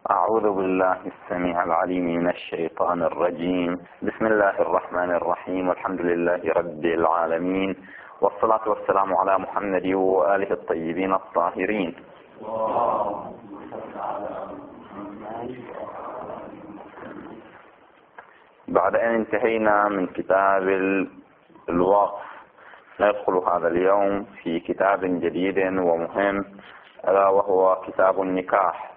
أعوذ بالله السميع العليم من الشيطان الرجيم. بسم الله الرحمن الرحيم، والحمد لله رب العالمين، والصلاة والسلام على محمد وآله الطيبين الطاهرين. بعد أن انتهينا من كتاب الوقف، ندخل هذا اليوم في كتاب جديد ومهم، ألا وهو كتاب النكاح.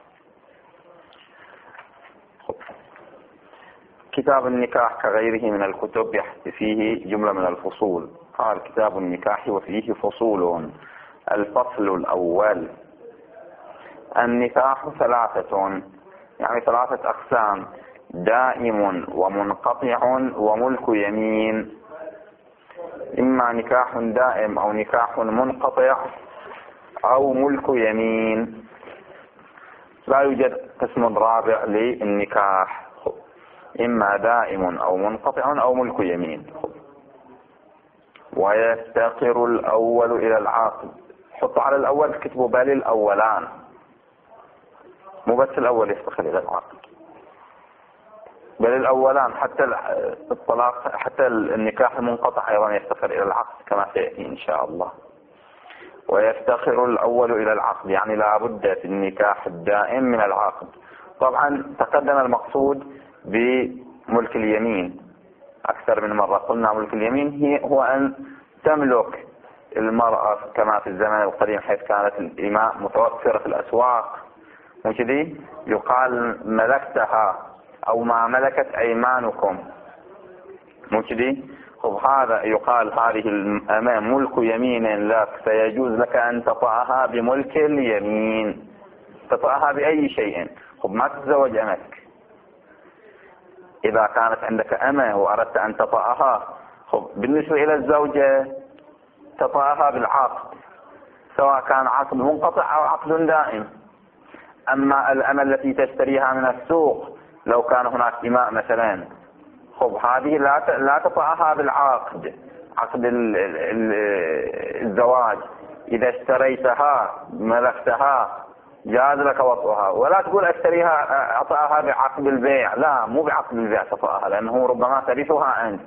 كتاب النكاح كغيره من الكتب يحتوي فيه جملة من الفصول. قال كتاب النكاح وفيه فصول. الفصل الأول: النكاح ثلاثة، يعني ثلاثة أقسام: دائم ومنقطع وملك يمين. إما نكاح دائم أو نكاح منقطع أو ملك يمين، لا يوجد قسم رابع للنكاح، إما دائم أو منقطع أو ملك يمين. ويفتقر الأول إلى العقد. حط على الأول كتبوا بل الأولان، مو بس الأول يفتقر إلى العقد، بل الأولان. حتى الطلاق، حتى النكاح المنقطع أيضا يفتقر إلى العقد كما سيأتي إن شاء الله. ويفتقر الأول إلى العقد، يعني لا بد في النكاح الدائم من العقد. طبعا تقدم المقصود بملك اليمين أكثر من مرة. قلنا ملك اليمين هو أن تملك المرأة كما في الزمن القديم، حيث كانت الإماء متوفرة في الأسواق، مو كذي؟ يقال ملكتها أو ما ملكت أيمانكم، مو كذي؟ هذا يقال هذه الأمة ملك يمين لك، فيجوز لك أن تطأها بملك اليمين، تطأها بأي شيء. ما تتزوج أمتك. إذا كانت عندك أمة وأردت أن تطأها، بالنسبة إلى الزوجة تطأها بالعقد، سواء كان عقد منقطع أو عقد دائم. أما الأمة التي تشتريها من السوق، لو كان هناك إماء مثلا، هذه لا تطأها بالعقد، عقد الزواج. إذا اشتريتها ملكتها جاز لك وطئها، ولا تقول اشتريها اطأها بعقد البيع، لا، مو بعقد البيع تطأها، لأنه ربما ترثها أنت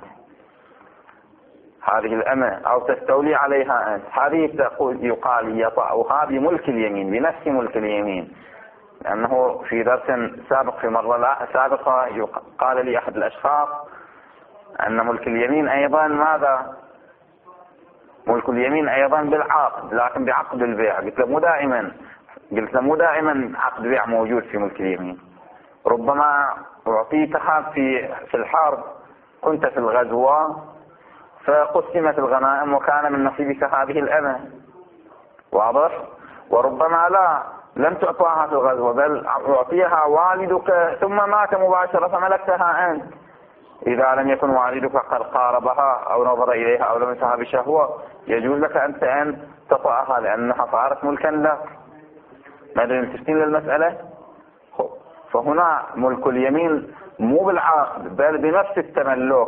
هذه الأمة أو تستولي عليها أنت. هذه يقال يطأها بملك اليمين، بنفس ملك اليمين. لأنه في درس سابق، في مرة سابقة، قال لي أحد الأشخاص أن ملك اليمين أيضا ماذا؟ ملك اليمين أيضا بالعقد، لكن بعقد البيع. قلت له مو دائما عقد بيع موجود في ملك اليمين. ربما أعطيتها في الحرب، كنت في الغزوة فقسمت الغنائم وكان من نصيبك هذه الأمة، واضح؟ وربما لم تعطاها في الغزوة، بل أعطيها والدك ثم مات مباشرة فملكتها أنت. إذا لم يكن والدك قد قاربها أو نظر إليها أو لمسها بشهوة، يجوز لك أنت أن تطأها لأنها صارت ملكا لك. ماذا تفتين للمسألة؟ فهنا ملك اليمين مو بالعقد بل بنفس التملك.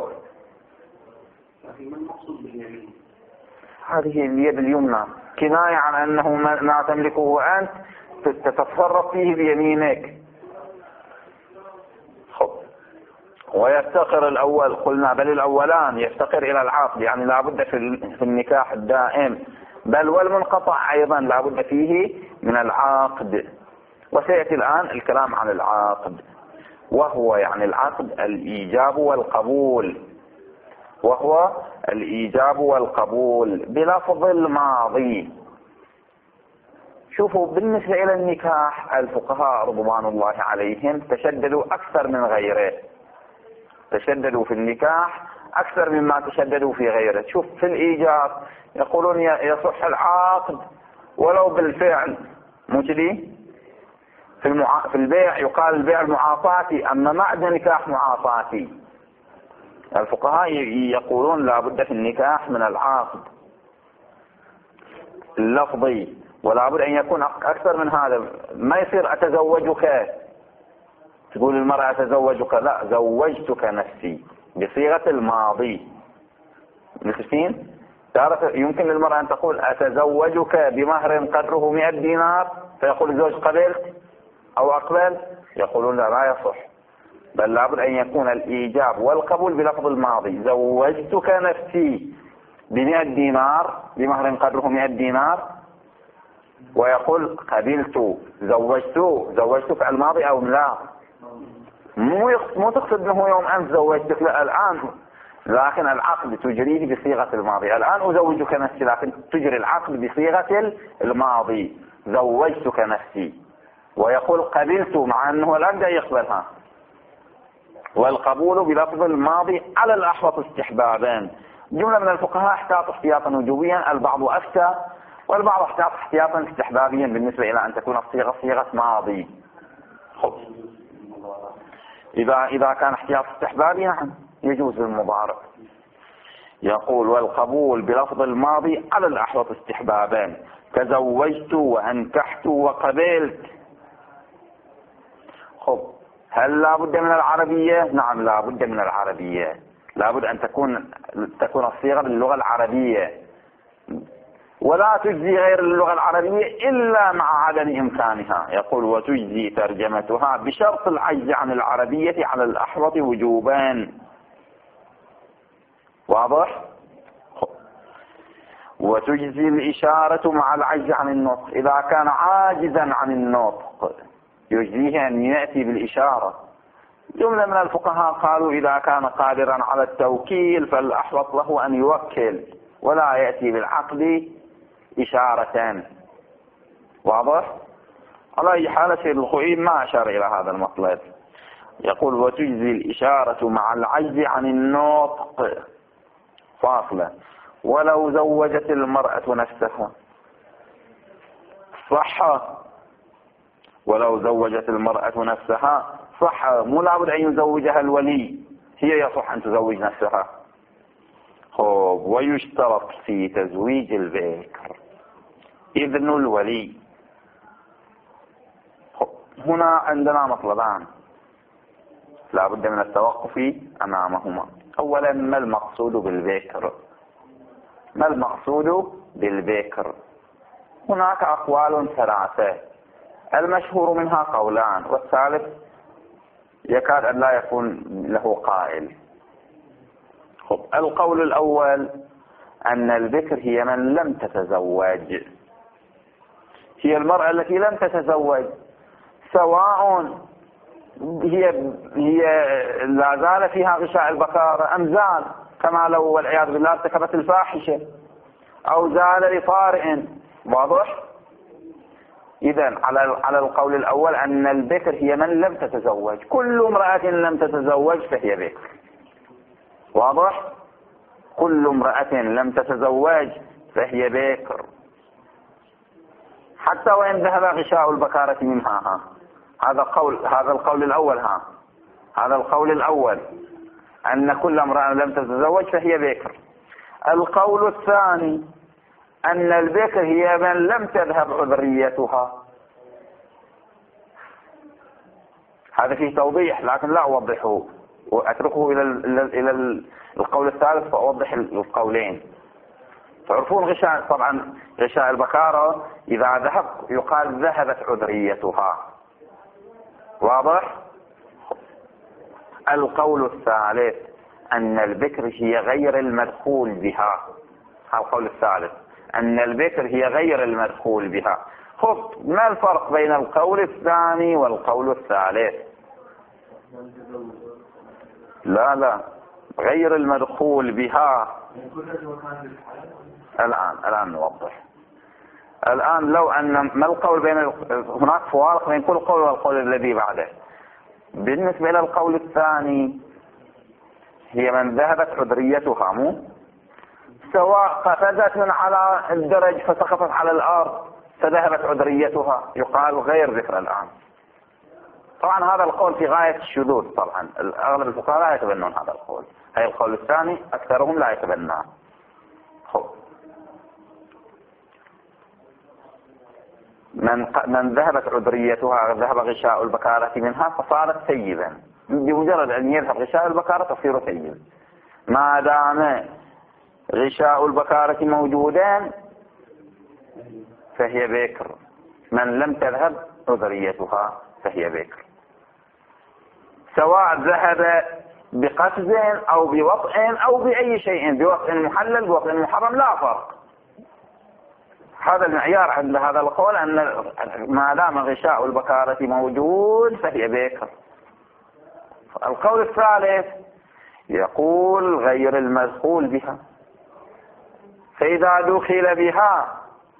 هذه اليد اليمنى كناية عن أنه ما تملكه أنت تتصرف فيه بيمينك. ويفتقر الأول، قلنا بل الأولان يفتقر إلى العقد، يعني لا بد في النكاح الدائم، بل والمنقطع أيضا لا بد فيه من العقد. وسيأتي الآن الكلام عن العقد، وهو يعني العقد الإيجاب والقبول، وهو الإيجاب والقبول بلفظ الماضي. شوفوا، بالنسبة إلى النكاح الفقهاء رضوان الله عليهم تشددوا أكثر من غيره، تشددوا في النكاح أكثر مما تشددوا في غيره. شوف، في الإيجاب يقولون يصح العقد ولو بالفعل، مو كذي؟ في البيع يقال البيع المعاطاتي، أما ما عندنا نكاح معاطاتي. الفقهاء يقولون لا بد في النكاح من العقد اللفظي، ولا بد أن يكون أكثر من هذا. ما يصير أتزوجك، تقول المرأة أتزوجك، لا، زوجتك نفسي بصيغة الماضي. متفقين؟ تعرف يمكن للمرأة أن تقول أتزوجك بمهر قدره 100 دينار، فيقول الزوج قبلت، أو أقبل، يقولون لا يصح، بل لابد أن يكون الإيجاب والقبول بلفظ الماضي. زوجتك نفسي ب100 دينار بمهر قدره 100 دينار، ويقول قبلت. زوجت فعل ماضي أو لا؟ مو تقصد أنه يوم أمس زوجتك، لا الآن، لكن العقد تجريه بصيغة الماضي. الآن أزوجك نفسي، لكن تجري العقد بصيغة الماضي. زوجتك نفسي، ويقول قبلت، مع أنه لا يبدأ يقبلها. والقبول بلفظ الماضي على الأحوط استحبابا. جملة من الفقهاء احتاط احتياطا وجوبيا، البعض أفتى، والبعض احتاط احتياطا استحبابيا بالنسبة إلى أن تكون الصيغة صيغة ماضي. إذا كان احتياط استحبابي نعم يجوز المضارع. يقول والقبول بلفظ الماضي على الأحوط استحبابا، تزوجت وأنكحت وقبلت. هل لا بد من العربية؟ نعم لا بد من العربية، لا بد أن تكون الصيغة باللغة العربية، ولا تجزي غير اللغة العربية إلا مع عدم إمكانها. يقول وتجزي ترجمتها بشرط العجز عن العربية على الأحوط وجوبا. واضح؟ وتجزي الإشارة مع العجز عن النطق، إذا كان عاجزا عن النطق يجزيه أن يأتي بالإشارة. جملة من الفقهاء قالوا إذا كان قادرا على التوكيل فالأحوط له أن يوكل ولا يأتي بالعقد إشارة. واضح؟ على أي حال سيد الخوئي ما أشار إلى هذا المطلب. يقول وتجزي الإشارة مع العجز عن النطق فاصلة. ولو زوجت المرأة نفسها صح، ولو زوجت المرأة نفسها صح، مو لابد أن يزوجها الولي، هي يصح أن تزوج نفسها. ويشترط في تزويج البكر إذن الولي. هنا عندنا مطلبان لا بد من التوقف أمامهما. أولا ما المقصود بالبكر؟ ما المقصود بالبكر؟ هناك أقوال ثلاثة، المشهور منها قولان، والثالث يكاد أن لا يكون له قائل. القول الأول أن البكر هي من لم تتزوج، هي المرأة التي لم تتزوج، سواء هي لا زال فيها غشاء البكارة أم زال، كما لو والعياذ بالله ارتكبت الفاحشة أو زال لطارئ. واضح؟ إذن على القول الأول أن البكر هي من لم تتزوج، كل امرأة لم تتزوج فهي بكر. واضح؟ كل امرأة لم تتزوج فهي بكر، حتى وإن ذهب غشاء البكارة منها. هذا القول الأول. هذا القول الأول أن كل امرأة لم تتزوج فهي بكر. القول الثاني أن البكر هي من لم تذهب عذريتها. هذا فيه توضيح لكن لا أوضحه، وأتركه إلى القول الثالث فأوضح القولين. تعرفون غشاء، طبعا غشاء البكارة إذا ذهب يقال ذهبت عذريتها. واضح؟ القول الثالث أن البكر هي غير المدخول بها. القول الثالث أن البكر هي غير المدخول بها. ما الفرق بين القول الثاني والقول الثالث؟ لا غير المدخول بها. الآن نوضح. الآن لو أن ما القول بين هناك فوارق بين كل قول والقول الذي بعده. بالنسبة إلى القول الثاني هي من ذهبت عذريتها، مو سواء قفزت من على الدرج فسقطت على الأرض فذهبت عذريتها، يقال غير ذكر الآن. طبعا هذا القول في غاية الشذوذ، طبعا أغلب الفقهاء لا يتبنون هذا القول. هذا القول الثاني أكثرهم لا يتبناه. من ذهبت عذريتها، ذهب غشاء البكارة منها فصارت ثيبا، بمجرد أن يذهب غشاء البكارة تصير ثيب. ما دام غشاء البكارة موجودا فهي بكر من لم تذهب عذريتها. فهي بكر، سواء ذهب بقفز أو بوطء أو بأي شيء، بوطء محلل بوطء محرم لا فرق. هذا المعيار عند هذا القول، أن ما دام غشاء البكارة موجود فهي بكر. القول الثالث يقول غير المدخول بها، فإذا دخل بها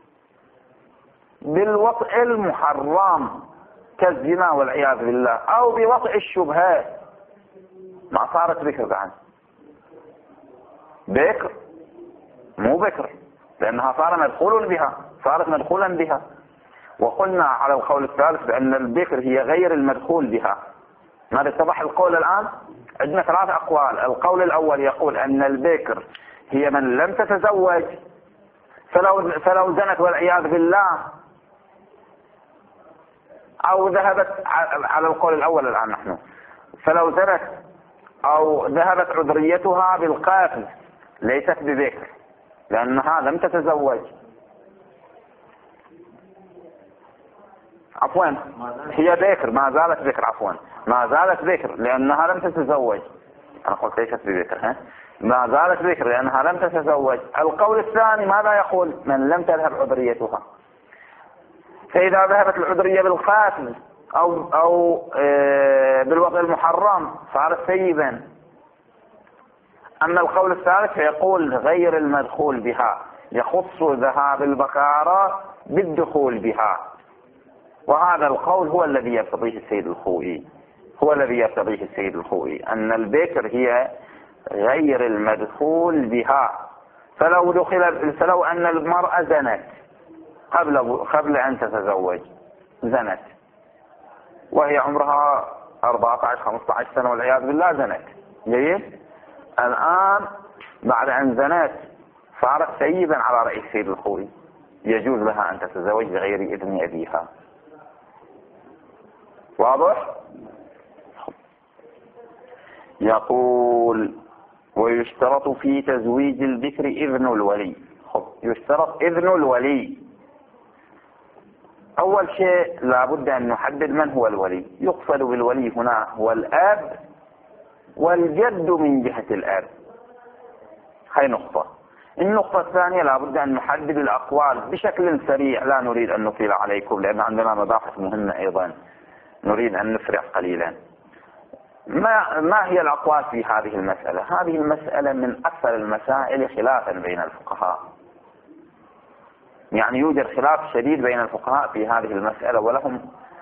بالوطء المحرم كالزنا والعياذ بالله أو بوطء الشبهات ما صارت بكر بعد، بكر مو بكر، لأنها صار مدخول بها، صارت مدخولا بها. وقلنا على القول الثالث بأن البكر هي غير المدخول بها. ماذا اتضح القول الآن؟ عندنا ثلاث أقوال. القول الأول يقول أن البكر هي من لم تتزوج، فلو زنت والعياذ بالله، أو ذهبت على القول الأول الآن نحن، فلو زنت أو ذهبت عذريتها بالقاتل ليست ببكر لأنها لم تتزوج. عفوا هي بكر، ما زالت بكر، عفوا ما زالت بكر لأنها لم تتزوج. أنا قلت ليست ببكر، ما زالت بكر لأنها لم تتزوج. القول الثاني ماذا يقول؟ من لم تذهب عذريتها، فإذا ذهبت العذرية بالقاتل أو بالوضع المحرم صارت ثيبا. أما القول الثالث فيقول غير المدخول بها، يخص ذهاب البكارة بالدخول بها. وهذا القول هو الذي يرتضيه السيد الخوئي، أن البكر هي غير المدخول بها. فلو أن المرأة زنت قبل أن تتزوج، زنت وهي عمرها 14-15 سنة والعياذ بالله، زنت جيد، الآن بعد أن زنت صارت ثيبا على رأي السيد الخوئي، يجوز لها أن تتزوج بغير إذن أبيها. واضح؟ يقول ويشترط في تزويج البكر إذن الولي. يشترط إذن الولي. أول شيء لابد أن نحدد من هو الولي. يقصد بالولي هنا هو الأب والجد من جهة الأب. هاي نقطة. النقطة الثانية لابد أن نحدد الأقوال بشكل سريع، لا نريد أن نطيل عليكم لأن عندنا مباحث مهمة أيضا نريد أن نسرع قليلا. ما هي الأقوال في هذه المسألة؟ هذه المسألة من أكثر المسائل خلافا بين الفقهاء، يعني يوجد خلاف شديد بين الفقهاء في هذه المسألة، ولهم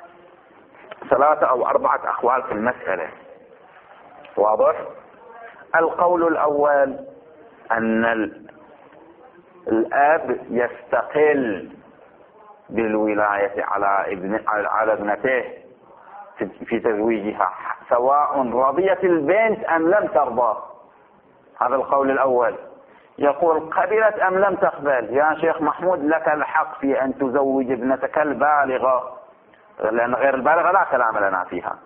3 أو 4 أقوال في المسألة. واضح؟ القول الأول أن الأب يستقل بالولاية على ابنته في تزويجها سواء رضيت البنت أم لم ترضى. هذا القول الأول. يقول قبلت أم لم تقبل، يا شيخ محمود لك الحق في أن تزوج ابنتك البالغة، لأن غير البالغة لا كلام لنا فيها،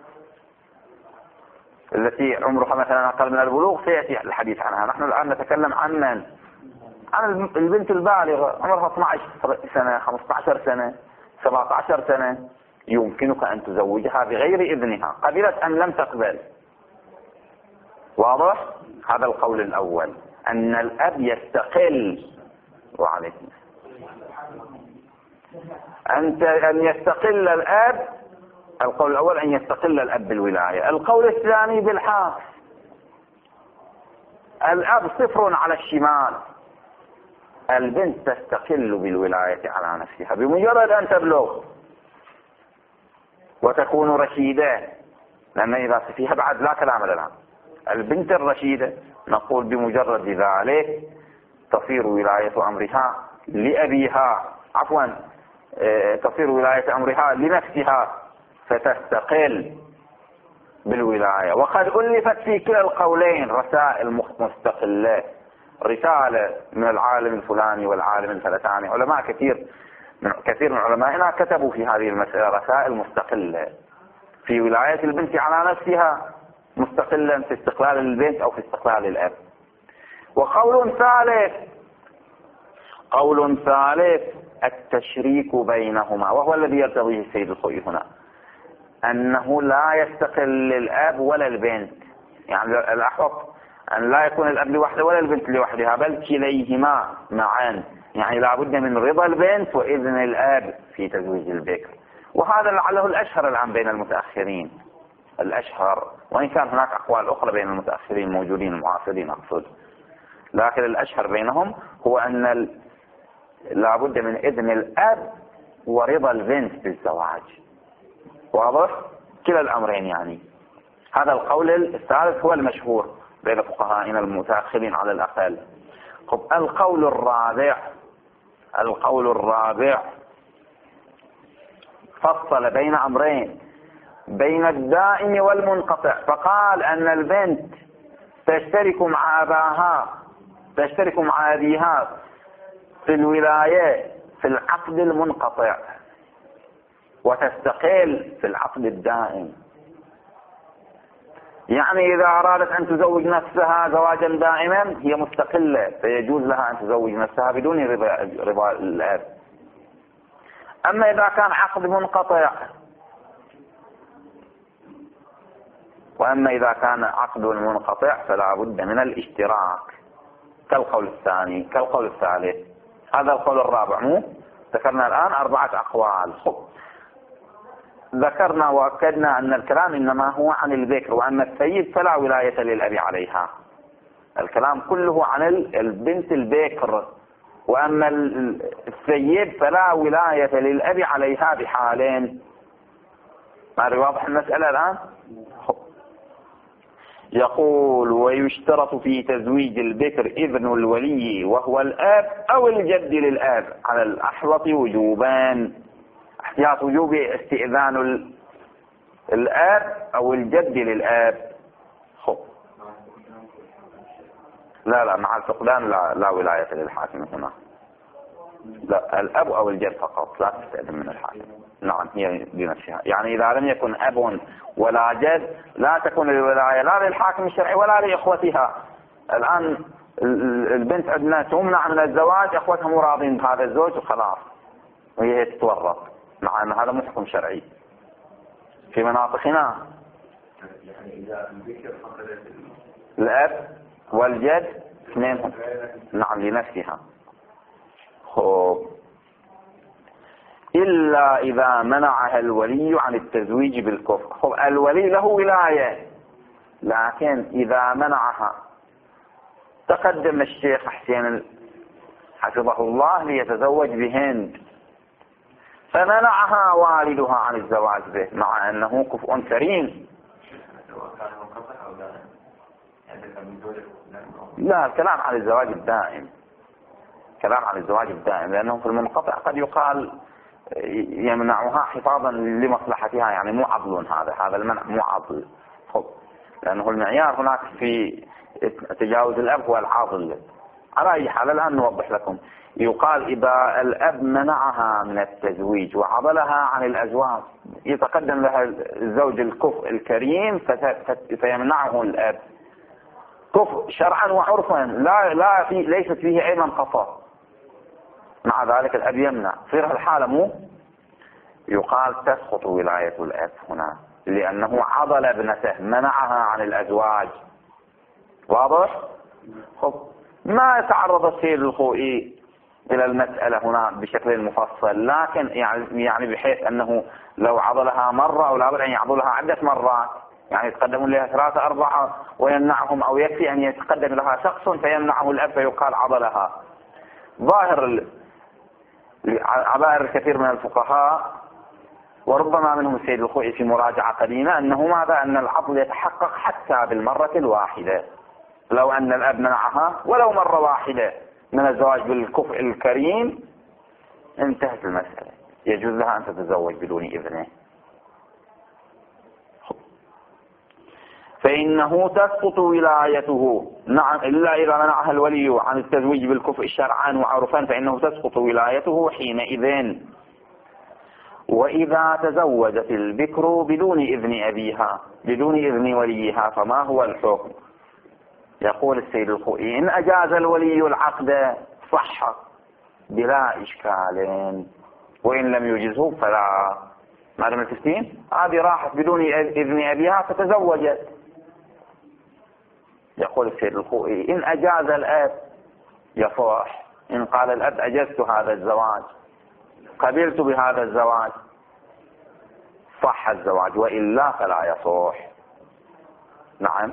التي عمرها مثلا أقل من البلوغ سيأتي الحديث عنها. نحن الآن نتكلم عن البنت البالغة عمرها 12 سنة 15 سنة 17 سنة، يمكنك أن تزوجها بغير إذنها قبلت أم لم تقبل. واضح؟ هذا القول الأول، أن الأب يستقل. وعليكم أن يستقل الأب. القول الأول أن يستقل الأب بالولاية. القول الثاني بالحاف. الأب 0 على الشمال، البنت تستقل بالولاية على نفسها بمجرد أن تبلغ وتكون رشيدة، لأن إذا فيها بعد لا كلام لنا. البنت الرشيدة نقول بمجرد ذلك تصير ولاية أمرها لأبيها، عفوا تصير ولاية أمرها لنفسها فتستقل بالولاية. وقد ألفت في كلا القولين رسائل مستقلة، رسالة من العالم الفلاني والعالم الفلاني. علماء كثير من علمائنا كتبوا في هذه المسألة رسائل مستقلة في ولاية البنت على نفسها، مستقلا في استقلال البنت أو في استقلال الأب. وقول ثالث التشريك بينهما، وهو الذي يرتضيه السيد الخوئي هنا. أنه لا يستقل الأب ولا البنت، يعني الأحوط أن لا يكون الأب لوحده ولا البنت لوحدها، بل كليهما معا، يعني لا بد من رضا البنت وإذن الأب في تزويج البكر. وهذا لعله الأشهر الآن بين المتأخرين، الأشهر، وإن كان هناك أقوال أخرى بين المتأخرين الموجودين المعاصرين أقصد، لكن الأشهر بينهم هو أن لا بد من إذن الأب ورضا البنت بالزواج. واضح؟ كلا الأمرين يعني. هذا القول الثالث هو المشهور بين فقهائنا المتأخرين على الأقل. القول الرابع فصل بين أمرين، بين الدائم والمنقطع، فقال أن البنت تشترك مع أباها، تشترك مع أبيها في الولاية في العقد المنقطع، وتستقل في العقد الدائم. يعني إذا أرادت أن تزوج نفسها زواجا دائما هي مستقلة، فيجوز لها أن تزوج نفسها بدون رضا الأب. أما إذا كان عقد منقطع، وأما إذا كان عقد منقطع فلا بد من الاشتراك، كالقول الثاني كالقول الثالث. هذا القول الرابع. مو ذكرنا الآن 4 أقوال. ذكرنا وأكدنا أن الكلام إنما هو عن البكر، وأن الثيب فلا ولاية للأب عليها. الكلام كله عن البنت البكر، وأما الثيب فلا ولاية للأب عليها بحالين. ما واضح المسألة الآن؟ يقول: ويشترط في تزويج البكر إذن الولي وهو الآب أو الجد للآب على الأحوط وجوبان. احتياط وجوب استئذان الآب أو الجد للآب. لا مع الفقدان لا ولاية للحاكم هنا. لا، الأب أو الجد فقط، لا تستأذن من الحاكم. نعم، هي بنفسها. يعني إذا لم يكن أب ولا جد لا تكون الولاية لا للحاكم الشرعي ولا لإخوتها. الآن البنت عندنا تمنع من الزواج، أخوتها مو راضين بهذا الزوج وخلاص، وهي تتورط، مع أن هذا مو حكم شرعي في مناطقنا. يعني إذا البكر فقدت الأب والجد اثنينهم، نعم، لنفسها. إلا إذا منعها الولي عن التزويج بالكفر. الولي له ولاية، لكن إذا منعها، تقدم الشيخ حسين حفظه الله ليتزوج بهند، فمنعها والدها عن الزواج به مع أنه كفء كريم. لا، الكلام عن الزواج الدائم، كلام عن الزواج الدائم، لأنه في المنقطع قد يقال يمنعها حفاظا لمصلحتها، يعني مو عضل، هذا المنع مو عضل، لأنه المعيار هناك في تجاوز الأب هو العاضل. على أي حال الآن نوضح لكم. يقال إذا الأب منعها من التزويج وعضلها عن الأزواج، يتقدم لها الزوج الكفء الكريم فيمنعه الأب، كفء شرعا وعرفا، ليست فيه أي منقصة، مع ذلك الأب يمنع. في الحالة مو يقال تسقط ولاية الأب هنا، لأنه عضل ابنته، منعها عن الأزواج. واضح؟ ما يتعرض السيد الخوئي إلى المسألة هنا بشكل مفصل، لكن يعني بحيث أنه لو عضلها مرة أو لا بد أن يعضلها عدة مرات، يعني يتقدمون لها 3 4 ويمنعهم، أو يكفي أن يتقدم لها شخص فيمنعه الأب فيقال عضلها. ظاهر عبائر الكثير من الفقهاء وربما منهم السيد الخوئي في مراجعة قديمة أنه ماذا؟ أن العضل يتحقق حتى بالمرة الواحدة، لو أن الأب منعها ولو مرة واحدة من الزواج بالكفء الكريم انتهت المسألة، يجوز لها أن تتزوج بدون إذنه. فإنه تسقط ولايته، نعم، إلا إذا منعها الولي عن التزويج بالكفء شرعا وعرفا فإنه تسقط ولايته حينئذ. وإذا تزوجت البكر بدون إذن أبيها، بدون إذن وليها، فما هو الحكم؟ يقول السيد الخوئي: إن أجاز الولي العقد صح بلا إشكال، وإن لم يجزه فلا. ما دام التسليم هذه راحت بدون إذن أبيها فتزوجت. يقول السيد الخوئي إن أجاز الأب يصح، إن قال الأب أجزت هذا الزواج، قبلت بهذا الزواج، صح الزواج، وإلا فلا يصح. نعم.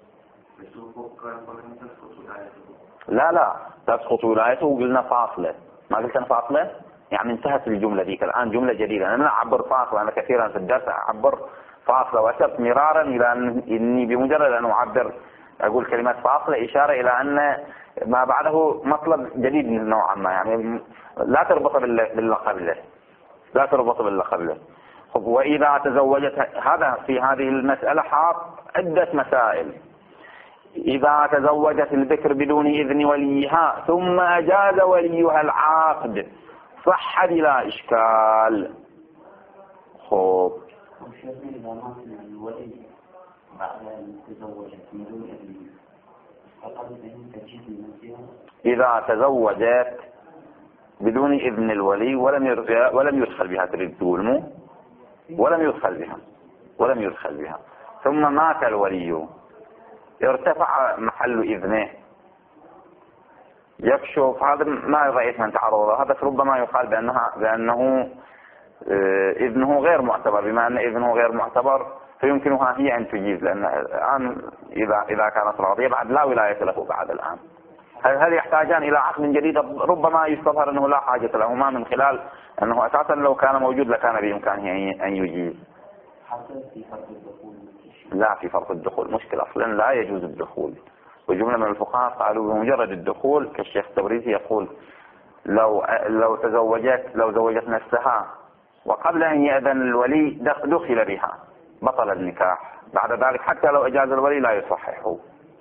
لا تسقط ولايته. قلنا فاصلة، ما قلت أنا فاصلة، يعني انتهت الجملة ذيك، الآن جملة جديدة. أنا أعبر فاصلة، أنا كثيرا في الدرس أعبر فاصلة، وأشرت مرارا إلى أني بمجرد أن أعبر أقول كلمة فاصلة إشارة إلى أن ما بعده مطلب جديد نوعا ما، يعني لا تربط باللقب له، لا تربط باللقب له. وإذا تزوجت، هذا في هذه المسألة حاط عدة مسائل. إذا تزوجت البكر بدون إذن وليها ثم أجاز وليها العقد صح بلا إشكال. خب إذا مات الولي بعد أن تزوجت بدون إذن فقد تجيب نفسها. إذا تزوجت بدون إذن الولي ولم يدخل بها، تريد تقول مو ولم يدخل بها ثم مات الولي، ارتفع محل إذنه، يكشف. هذا ما رأيت من تعرض هذا، ربما يقال بأنه إذنه غير معتبر. بما أن إذنه غير معتبر فيمكنها هي أن تجيز، لأن الآن إذا كانت راضية بعد لا ولاية له بعد الآن. هل يحتاجان إلى عقد جديد؟ ربما يستظهر أنه لا حاجة لهما، من خلال أنه أساسا لو كان موجود لكان بإمكانه أن يجيز. لا، في فرق الدخول مشكلة أصلا، لا يجوز الدخول. وجملة من الفقهاء قالوا بمجرد الدخول، كالشيخ التبريزي يقول لو زوجت نفسها وقبل أن يأذن الولي دخل بها بطل النكاح. بعد ذلك حتى لو أجاز الولي لا يصححه.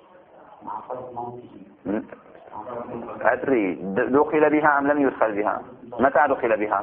أدري دخل بها أم لم يدخل بها؟ متى دخل بها؟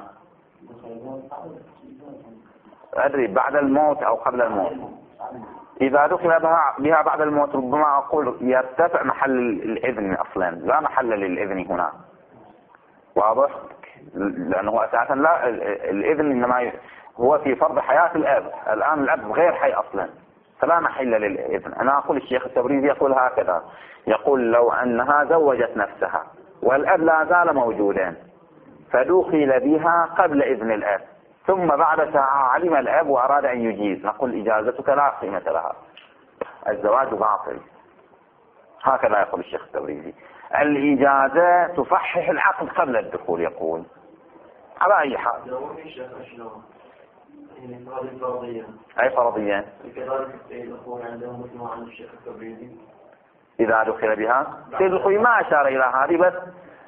أدري بعد الموت أو قبل الموت. إذا دخل بها بعد الموت ربما أقول يرتفع محل الإذن أصلا، لا محل للإذن هنا. واضح؟ لأنه أساسا لا الإذن إنما هو في فرض حياة الأب. الآن الأب غير حي أصلا، فلا محل للإذن. أنا أقول الشيخ التبريزي يقول هكذا، يقول لو أنها زوجت نفسها والأب لا زال موجودا فدخل بها قبل إذن الأب، ثم بعد ساعة علم الأب وأراد أن يجيز، نقول إجازتك لا قيمة لها، الزواج باطل. هكذا يقول الشيخ التبريزي. الإجازة تصحح العقد قبل الدخول. يقول على أي حال. أي فرضية؟ إذا دخل بها سيد الخوي ما أشار إلى هذه، بس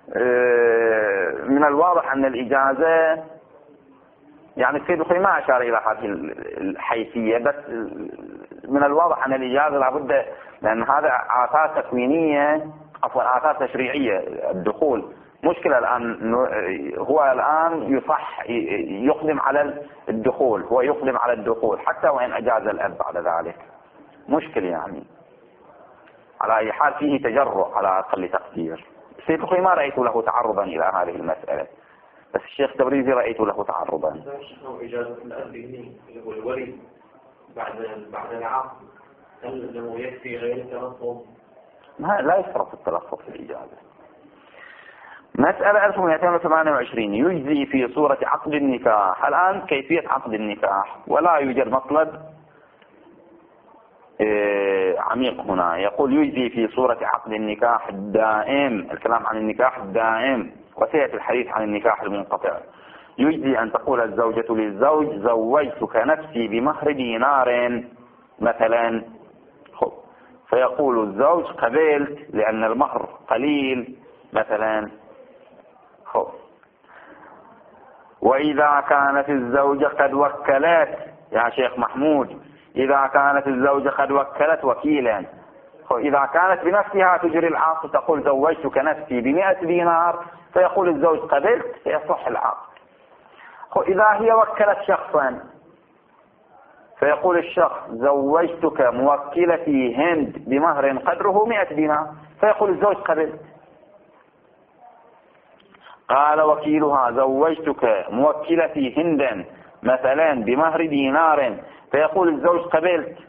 من الواضح أن الإجازة، يعني السيد الخوي ما أشار إلى هذه الحيثية، بس من الواضح أن الإجازة لابد، لأن هذا آثار تكوينية، عفوا آثار تشريعية. الدخول مشكلة الآن، هو الآن يقدم على الدخول، هو يقدم على الدخول حتى وإن أجاز الأب بعد ذلك، مشكل يعني. على أي حال فيه تجرؤ على أقل تقدير. السيد الخوي ما رأيت له تعرضا إلى هذه المسألة، بس الشيخ تبريزي رأيت له تعرضا. إجازة الأب هو الولي بعد العقد، هل لو يكفي غير التلفظ؟ لا يشترط التلفظ في الإجازة. مسألة 1228 يجزي في صورة عقد النكاح. الآن كيفية عقد النكاح، ولا يوجد مطلب عميق هنا. يقول يجزي في صورة عقد النكاح الدائم، الكلام عن النكاح الدائم، وسيأتي الحديث عن النكاح المنقطع. يجزي أن تقول الزوجة للزوج زوجتك نفسي بمهر دينار مثلا، فيقول الزوج قبلت لأن المهر قليل مثلا. وإذا كانت الزوجة قد وكلت، يا شيخ محمود، إذا كانت الزوجة قد وكلت وكيلا، إذا كانت بنفسها تجري العقد تقول زوجتك نفسي ب100 دينار، فيقول الزوج قبلت فيصح العقد. إذا هي وكلت شخصا فيقول الشخص زوجتك موكلتي هند بمهر قدره 100 دينار، فيقول الزوج قبلت. قال وكيلها زوجتك موكلتي هندا مثلا بمهر دينار، فيقول الزوج قبلت.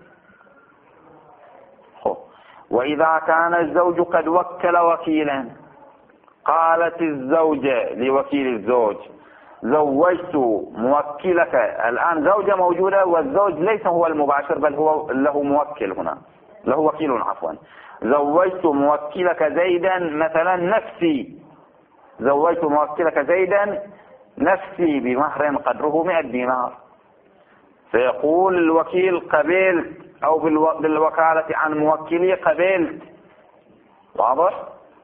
وإذا كان الزوج قد وكل وكيلا، قالت الزوجة لوكيل الزوج: زوجت موكلك. الآن زوجة موجودة والزوج ليس هو المباشر بل هو له موكل، هنا له وكيل عفوا. زوجت موكلك زيدا مثلا نفسي، زوجت موكلك زيدا نفسي بمهر قدره 100 دينار. فيقول الوكيل قبلت، أو بالوكالة عن موكلي قبلت. واضح؟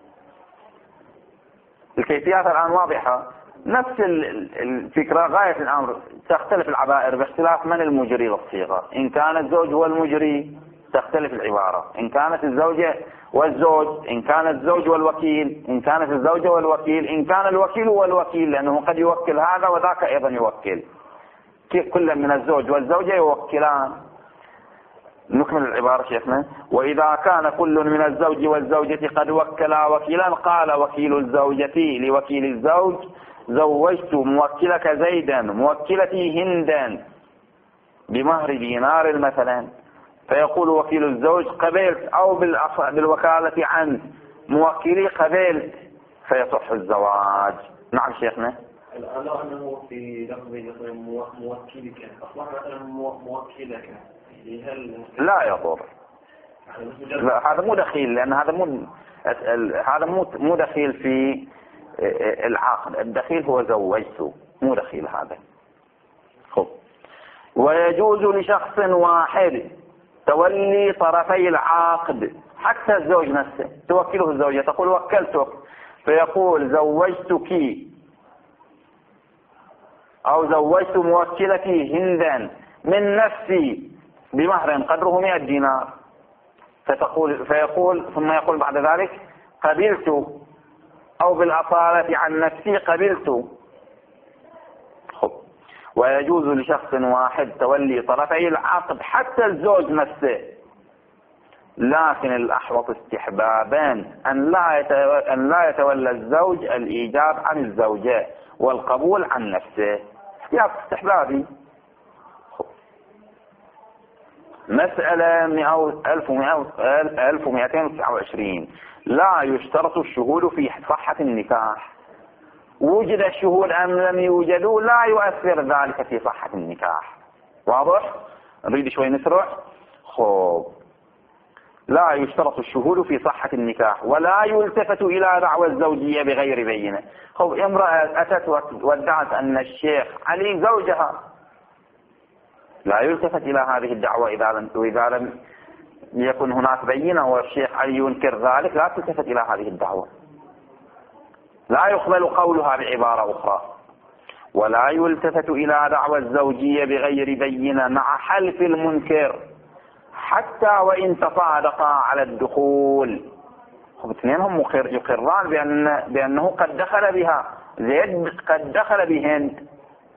الكيفيات الآن واضحة. نفس الفكرة غاية الأمر، تختلف العبائر باختلاف من المجري للصيغة. إن كان الزوج هو المجري تختلف العبارة، إن كانت الزوجة والزوج، إن كان الزوج والوكيل، إن كانت الزوجة والوكيل، إن كان الوكيل والوكيل، لأنه قد يوكل هذا وذاك أيضا يوكل. كيف كل من الزوج والزوجة يوكلان؟ نكمل العبارة شيخنا. وإذا كان كل من الزوج والزوجة قد وكلا وكيلا، قال وكيل الزوجة لوكيل الزوج: زوجت موكلك زيدا موكلتي هندا بمهر دينار مثلا. فيقول وكيل الزوج قبلت، أو بالوكالة عن موكلي قبلت، فيصح الزواج. نعم شيخنا. الآن لو أنه في لفظ مثلا موكلك أصبح مثلا موكلك، لا يضر. لا، هذا مو دخيل، لأن هذا مو دخيل في العقد. الدخيل هو زوجته، مو دخيل هذا. خب. ويجوز لشخص واحد تولي طرفي العقد، حتى الزوج نفسه توكله الزوجة، تقول وكلتك، فيقول زوجتك أو زوجت موكلك هندا من نفسي بمهر قدره 100 دينار. فيقول ثم يقول بعد ذلك قبلت، أو بالأصالة عن نفسي قبلت. خب. ويجوز لشخص واحد تولي طرفي العقد، حتى الزوج نفسه، لكن الأحوط استحبابا أن لا يتولى الزوج الإيجاب عن الزوجة والقبول عن نفسه. احتياط استحبابي. مسألة 1229. لا يشترط الشهود في صحة النكاح. وجد الشهود أم لم يوجدوا لا يؤثر ذلك في صحة النكاح. واضح؟ نريد شوي نسرع. خب. لا يشترط الشهود في صحة النكاح، ولا يلتفت إلى دعوى الزوجية بغير بينة. خب، امرأة أتت وادعت أن الشيخ علي زوجها، لا يلتفت إلى هذه الدعوة إذا لم يكن هناك بينة والشيخ علي ينكر ذلك، لا تلتفت إلى هذه الدعوة، لا يقبل قولها بعبارة أخرى. ولا يلتفت إلى دعوى الزوجية بغير بينة مع حلف المنكر، حتى وإن تصادقا على الدخول. اثنينهم يقران بأنه قد دخل بها. زيد قد دخل بهند.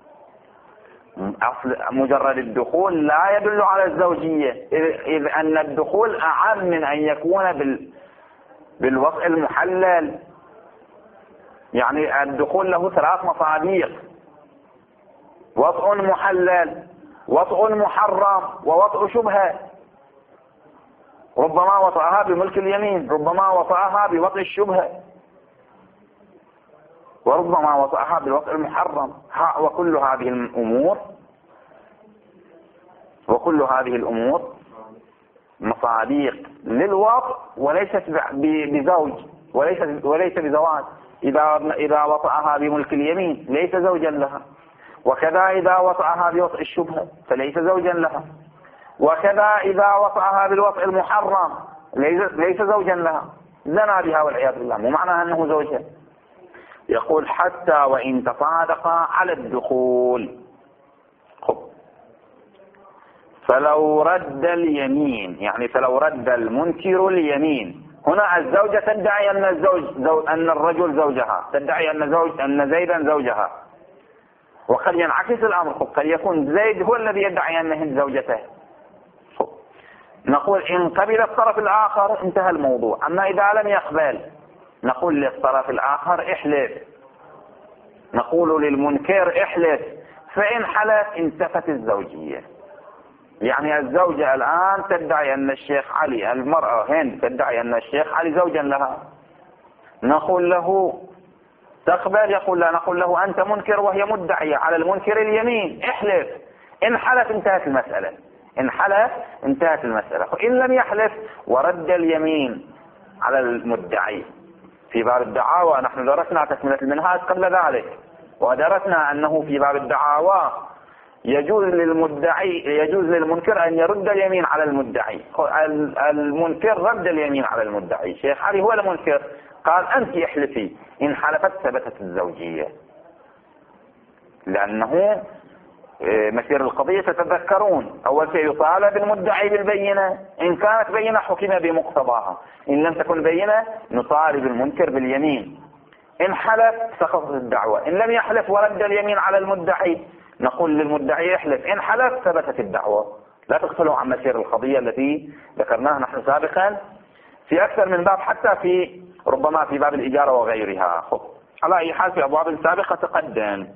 مجرد الدخول لا يدل على الزوجية، إذ أن الدخول أعم من أن يكون بالوطء المحلل. يعني الدخول له 3 مصادق: وطء محلل، وطء محرم، ووطء شبهة. ربما وطأها بملك اليمين، ربما وطأها بوطء الشبهة، وربما وطأها بالوطء المحرم. وكل هذه الأمور مصادق للوطء، وليست بزوج، وليس بزواج. إذا وطأها بملك اليمين ليس زوجا لها، وكذا إذا وطأها بوطء الشبهة فليس زوجا لها، وكذا إذا وطأها بالوطء المحرم ليس زوجا لها، زنى بها والعياذ بالله، مو معناها أنه زوجها. يقول حتى وإن تصادقا على الدخول. فلو رد اليمين، يعني فلو رد المنكر اليمين. هنا الزوجة تدعي أن الرجل زوجها، تدعي أن زيدا زوجها، وقد ينعكس الأمر. قد يكون زيد هو الذي يدعي أن هند زوجته. نقول إن قبل الطرف الآخر انتهى الموضوع. أما إذا لم يقبل نقول للطرف الآخر احلف، نقول للمنكر احلف، فإن حلف انتفت الزوجية. يعني الزوجة الآن تدعي أن الشيخ علي، المرأة هند تدعي أن الشيخ علي زوجا لها، نقول له تقبل؟ يقول لا. نقول له أنت منكر وهي مدعية، على المنكر اليمين، احلف. إن حلف انتهت المسألة، إن حلف انتهت المسألة. وإن لم يحلف ورد اليمين على المدعي. في باب الدعاوى نحن درسنا تكملة المنهاج قبل ذلك، ودرسنا أنه في باب الدعاوى يجوز للمنكر أن يرد اليمين على المدعي. المنكر رد اليمين على المدعي. شيخ علي هو المنكر، قال أنت احلفي، إن حلفت ثبتت الزوجية. لأنه مسير القضية تتذكرون أول شيء يطالب المدعي بالبينة، إن كانت بينة حكم بمقتضاها، إن لم تكن بينة نطالب المنكر باليمين. إن حلف سقطت الدعوة، إن لم يحلف ورد اليمين على المدعي نقول للمدعي احلف، إن حلف ثبتت الدعوة. لا تغفلوا عن مسير القضية التي ذكرناها نحن سابقا في أكثر من باب، حتى في ربما في باب الإجارة وغيرها. على أي حال في أبواب سابقة تقدم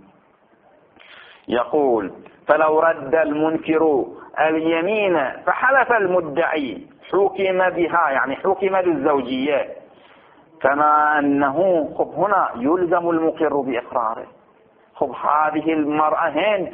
يقول فلو رد المنكر اليمين فحلف المدعي حكم بها، يعني حكم بالزوجية، كما أنه هنا يلزم المقر بإقراره. هذه المرأة هند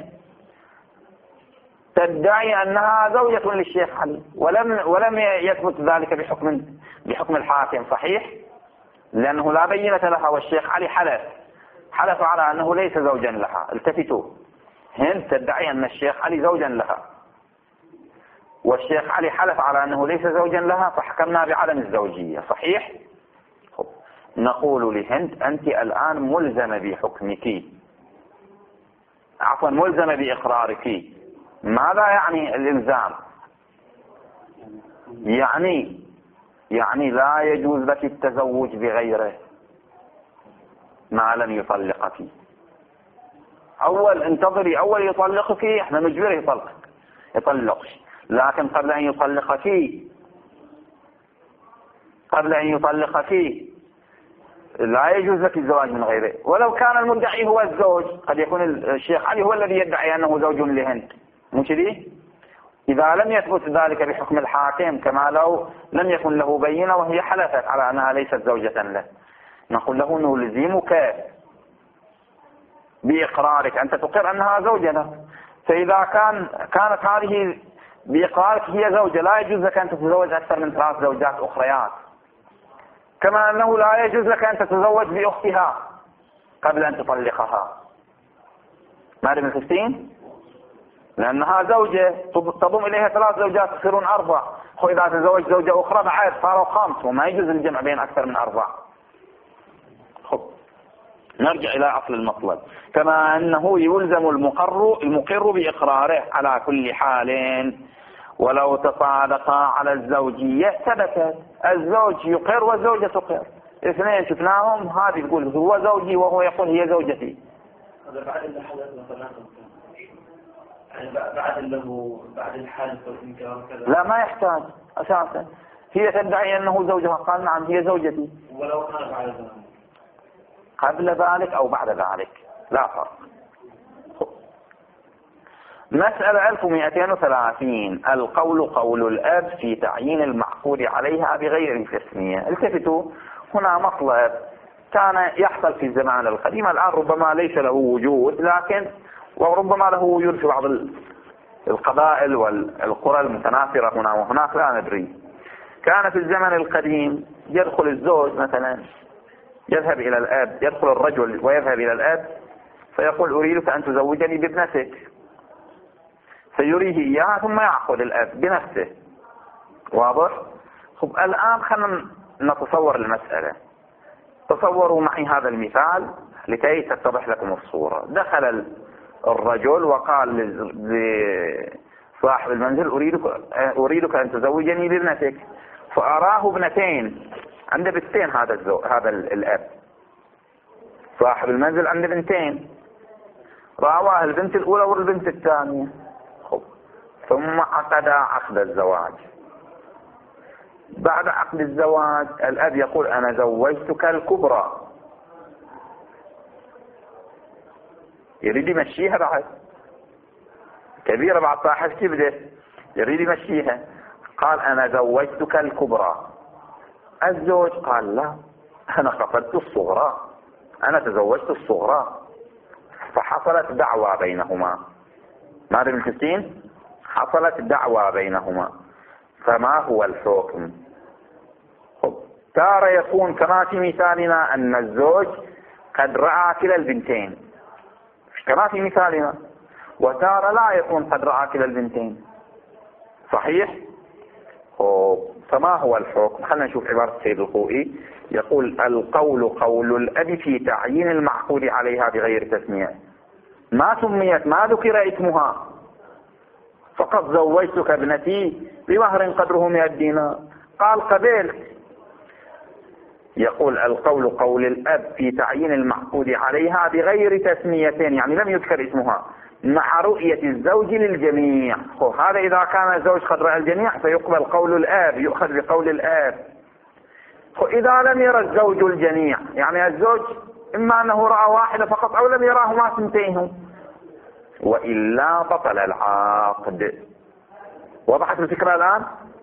تدعي أنها زوجة للشيخ علي، ولم يثبت ذلك بحكم الحاكم، صحيح؟ لأنه لا بينة لها، والشيخ علي حلف على أنه ليس زوجا لها. التفتوا، هند تدعي أن الشيخ علي زوجا لها، والشيخ علي حلف على أنه ليس زوجا لها، فحكمنا بعدم الزوجية، صحيح؟ نقول لهند أنت الآن ملزمة بحكمك، عفوا ملزمة بإقرارك. ماذا يعني الإلزام؟ يعني لا يجوز لك التزوج بغيره ما لم يطلقك. انتظري، أول يطلقك احنا نجبره يطلقك، لكن قبل أن يطلقك لا يجوز لك الزواج من غيره. ولو كان المدعي هو الزوج، قد يكون الشيخ علي هو الذي يدعي أنه زوج لهند، مو كذي؟ إذا لم يثبت ذلك بحكم الحاكم، كما لو لم يكن له بينة وهي حلفت على أنها ليست زوجة له، نقول له نلزمك بإقرارك، أنت تقر أنها زوجة له. فإذا كانت هذه بإقرارك هي زوجة، لا يجوز لك أن تتزوج أكثر من 3 زوجات أخريات، كما أنه لا يجوز لك أن تتزوج بأختها قبل أن تطلقها. ما أدري من 15، لأنها زوجة تضم إليها 3 زوجات يصيرون 4. إذا تزوج زوجة أخرى بعد صاروا 5، وما يجوز الجمع بين أكثر من 4. نرجع إلى أصل المطلب. كما أنه يلزم المقر بإقراره على كل حال، ولو تصادقا على الزوجية ثبتت. الزوج يقر والزوجة تقر، 2 شفناهم، هذه تقول هو زوجي وهو يقول هي زوجتي. هذا بعد الحالة مثلا، يعني بعد الحالة والإنكار كذا. لا ما يحتاج أساسا، هي تدعي أنه زوجها، قال نعم هي زوجتي. ولو كان بعد ذلك، قبل ذلك أو بعد ذلك لا فرق. مسألة 1230 القول قول الأب في تعيين المعقود عليها بغير التسمية. التفتوا، هنا مطلب كان يحصل في الزمان القديم، الآن ربما ليس له وجود، لكن وربما له وجود في بعض القبائل والقرى المتناثرة هنا وهناك، لا ندري. كان في الزمن القديم يدخل الزوج مثلا، يذهب إلى الأب، يدخل الرجل ويذهب إلى الأب فيقول أريدك أن تزوجني بابنتك، فيريه إياها ثم يعقد الأب بنفسه. واضح؟ الآن خلينا نتصور المسألة. تصوروا معي هذا المثال لكي تتضح لكم الصورة. دخل الرجل وقال لصاحب المنزل أريدك أن تزوجني بابنتك، فأراه ابنتين، عنده بنتين هذا الأب، صاحب المنزل عنده بنتين، رأواه البنت الأولى والبنت الثانية، ثم عقد عقد الزواج. بعد عقد الزواج الأب يقول أنا زوجتك الكبرى، يريد يمشيها بعد، كبيرة بعد صاحب كبدة يريد يمشيها. قال أنا زوجتك الكبرى. الزوج قال لا، أنا قصدت الصغرى، أنا تزوجت الصغرى. فحصلت دعوى بينهما. ماذا بالكسين؟ حصلت دعوى بينهما. فما هو الحكم؟ تارة يكون كما في مثالنا أن الزوج قد رأى كلا البنتين كما في مثالنا، وتارة لا يكون قد رأى كلا البنتين. صحيح؟ فما هو الحكم؟ خلنا نشوف عبارة السيد الخوئي. يقول القول قول الأب في تعيين المعقود عليها بغير تسمية. ما سميت، ما ذكر اسمها، فقط زوجتك ابنتي بمهر قدره 100 دينار. قال قبلت. يقول القول قول الأب في تعيين المعقود عليها بغير تسمية، يعني لم يذكر اسمها، مع رؤية الزوج للجميع. هذا إذا كان الزوج قد رأى الجميع فيقبل قول الآب، يؤخذ بقول الآب. إذا لم يرى الزوج الجميع، يعني الزوج إما أنه رأى واحدة فقط أو لم يراهما سنتين، وإلا بطل العقد. وضحت الفكرة الآن؟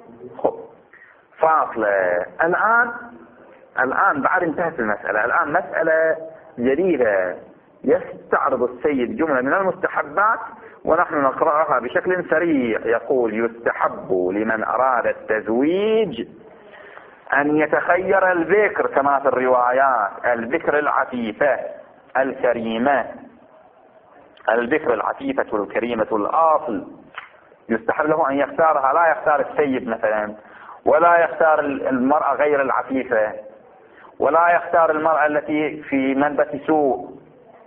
فاصلة. الآن بعد انتهت المسألة. الآن مسألة جديدة. يستعرض السيد جملة من المستحبات ونحن نقرأها بشكل سريع. يقول يستحب لمن أراد التزويج أن يتخير البكر كما في الروايات، البكر العفيفة الكريمة، البكر العفيفة الكريمة الأصل. يستحب له أن يختارها، لا يختار السيد مثلا، ولا يختار المرأة غير العفيفة، ولا يختار المرأة التي في منبت سوء.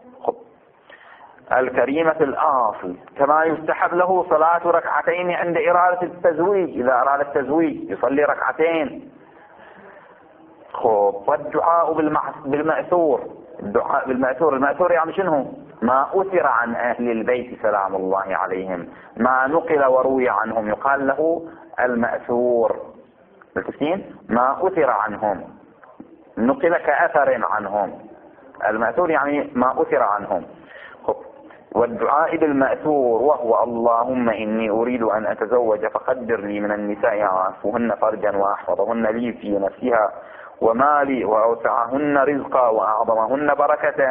الكريمة الأصل. كما يستحب له صلاة ركعتين عند إرادة التزويج، إذا أراد التزويج يصلي ركعتين. والدعاء بالمأثور. الدعاء بالمأثور. المأثور يعني شنو؟ ما أثر عن أهل البيت سلام الله عليهم، ما نقل وروي عنهم يقال له المأثور. بالكسين ما أثر عنهم، نقل كأثر عنهم. المأثور يعني ما أثر عنهم. والدعاء بالمأثور وهو اللهم إني أريد أن أتزوج فقدر لي من النساء أعفوهن فرجا وأحفظهن لي في نفسها ومالي وأوسعهن رزقا وأعظمهن بركة.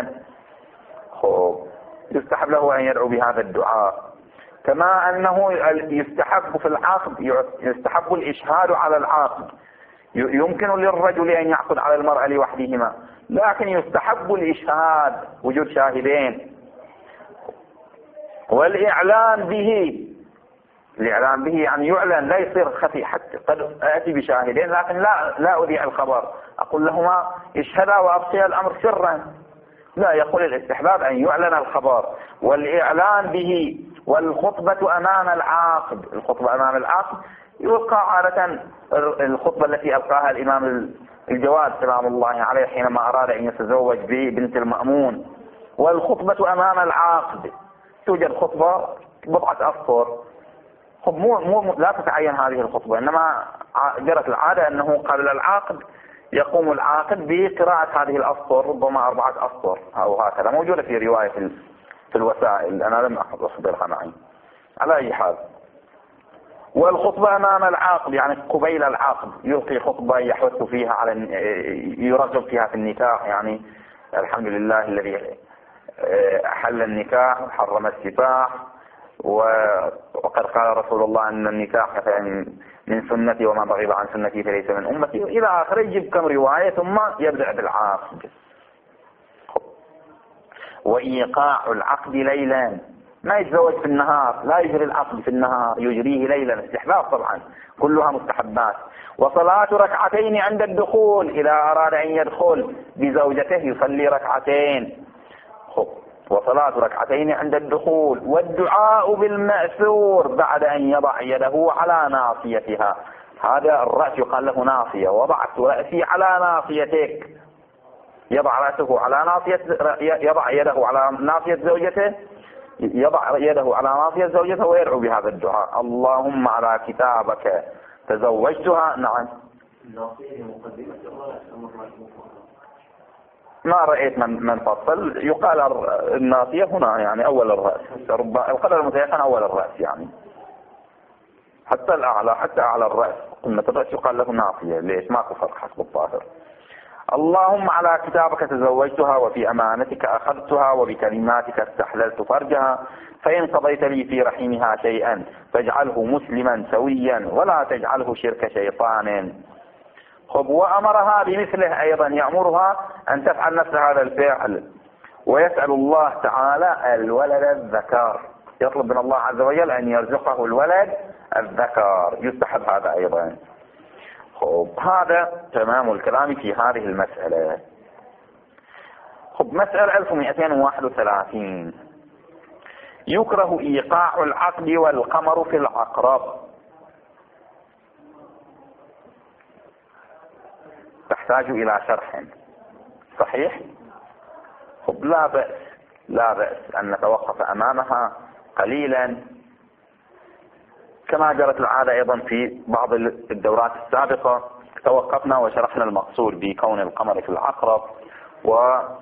يستحب له أن يدعو بهذا الدعاء. كما أنه يستحب في العقد، يستحب الإشهاد على العقد. يمكن للرجل أن يعقد على المرأة لوحدهما، لكن يستحب الإشهاد، وجود شاهدين. والإعلان به. الإعلان به يعني يعلن، لا يصير خفي. حتى قد أتي بشاهدين لكن لا أذيع الخبر، أقول لهما اشهدا وأبقي الأمر سرا. لا، يقول الاستحباب أن يعلن الخبر. والإعلان به. والخطبة أمام العاقد. الخطبة أمام العاقد يلقى عادة الخطبة التي ألقاها الإمام الجواد سلام الله عليه حينما أراد أن يتزوج ببنت المأمون. والخطبة أمام العاقد توجد خطبة بضعة أسطر. لا تتعين هذه الخطبة، إنما جرت العادة أنه قبل العقد يقوم العاقد بقراءة هذه الأسطر، ربما 4 أسطر أو هكذا، موجودة في رواية في الوسائل، أنا لم أحضرها معي. على أي حال، والخطبة أمام العاقد يعني قبيل العقد، يلقي خطبة يحث فيها على، يرغب فيها في النكاح، يعني الحمد لله الذي أحل النكاح وحرم السفاح، وقد قال رسول الله أن النكاح من سنتي وما رغب عن سنتي فليس من أمتي إلى آخره. يجيب كم رواية ثم يبدأ بالعقد. وإيقاع العقد ليلا، ما يتزوج في النهار، لا يجري العقد في النهار، يجريه ليلا. استحباب طبعا، كلها مستحبات. وصلاة ركعتين عند الدخول، إذا أراد أن يدخل بزوجته يصلي ركعتين. وصلاة ركعتين عند الدخول. والدعاء بالمأثور بعد أن يضع يده على ناصيتها. هذا الرأس يقال له ناصية. وضعت رأسي على ناصيتك، يضع رأسه على ناصية، يضع يده على ناصية زوجته، يضع يده على ناصية زوجته ويدعو بهذا الدعاء: اللهم على كتابك تزوجتها. نعم، ما رأيت من فصل. يقال الناصية هنا يعني أول الرأس، القدر المتيقن أول الرأس يعني حتى الأعلى، حتى أعلى الرأس قمة الرأس يقال له ناصية. ليش؟ ماكو فرق حسب الظاهر. اللهم على كتابك تزوجتها وفي أمانتك أخذتها وبكلماتك استحللت فرجها، فإن قضيت لي في رحمها شيئا فاجعله مسلما سويا ولا تجعله شرك شيطان. خب وأمرها بمثله أيضا، يأمرها أن تفعل نفس هذا الفعل، ويسأل الله تعالى الولد الذكر، يطلب من الله عز وجل أن يرزقه الولد الذكر، يستحب هذا أيضا. خب هذا تمام الكلام في هذه المسألة. خب مسألة 1231، يكره إيقاع العقد والقمر في العقرب. تحتاج إلى شرح صحيح. خب لا بأس أن نتوقف أمامها قليلا كما جرت العادة أيضا في بعض الدورات السابقة. توقفنا وشرحنا المقصود بكون القمر في العقرب، وهنا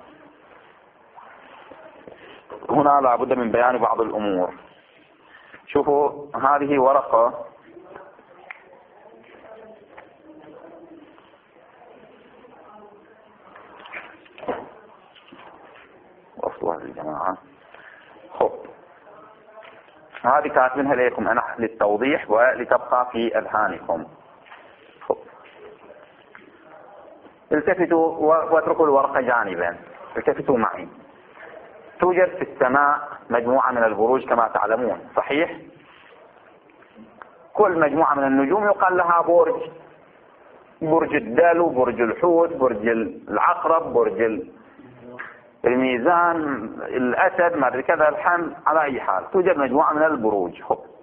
لا بد من بيان بعض الأمور. شوفوا هذه ورقة وصلها للجماعة. خب هذه كاتبينها لكم أنا للتوضيح ولتبقى في أذهانكم. التفتوا واتركوا الورقة جانبا، التفتوا معي. توجد في السماء مجموعة من البروج كما تعلمون صحيح. كل مجموعة من النجوم يقال لها برج، برج الدلو، برج الحوت، برج العقرب، برج الميزان، الأسد، ما أدري كذا، الحمل، على أي حال توجد مجموعة من البروج.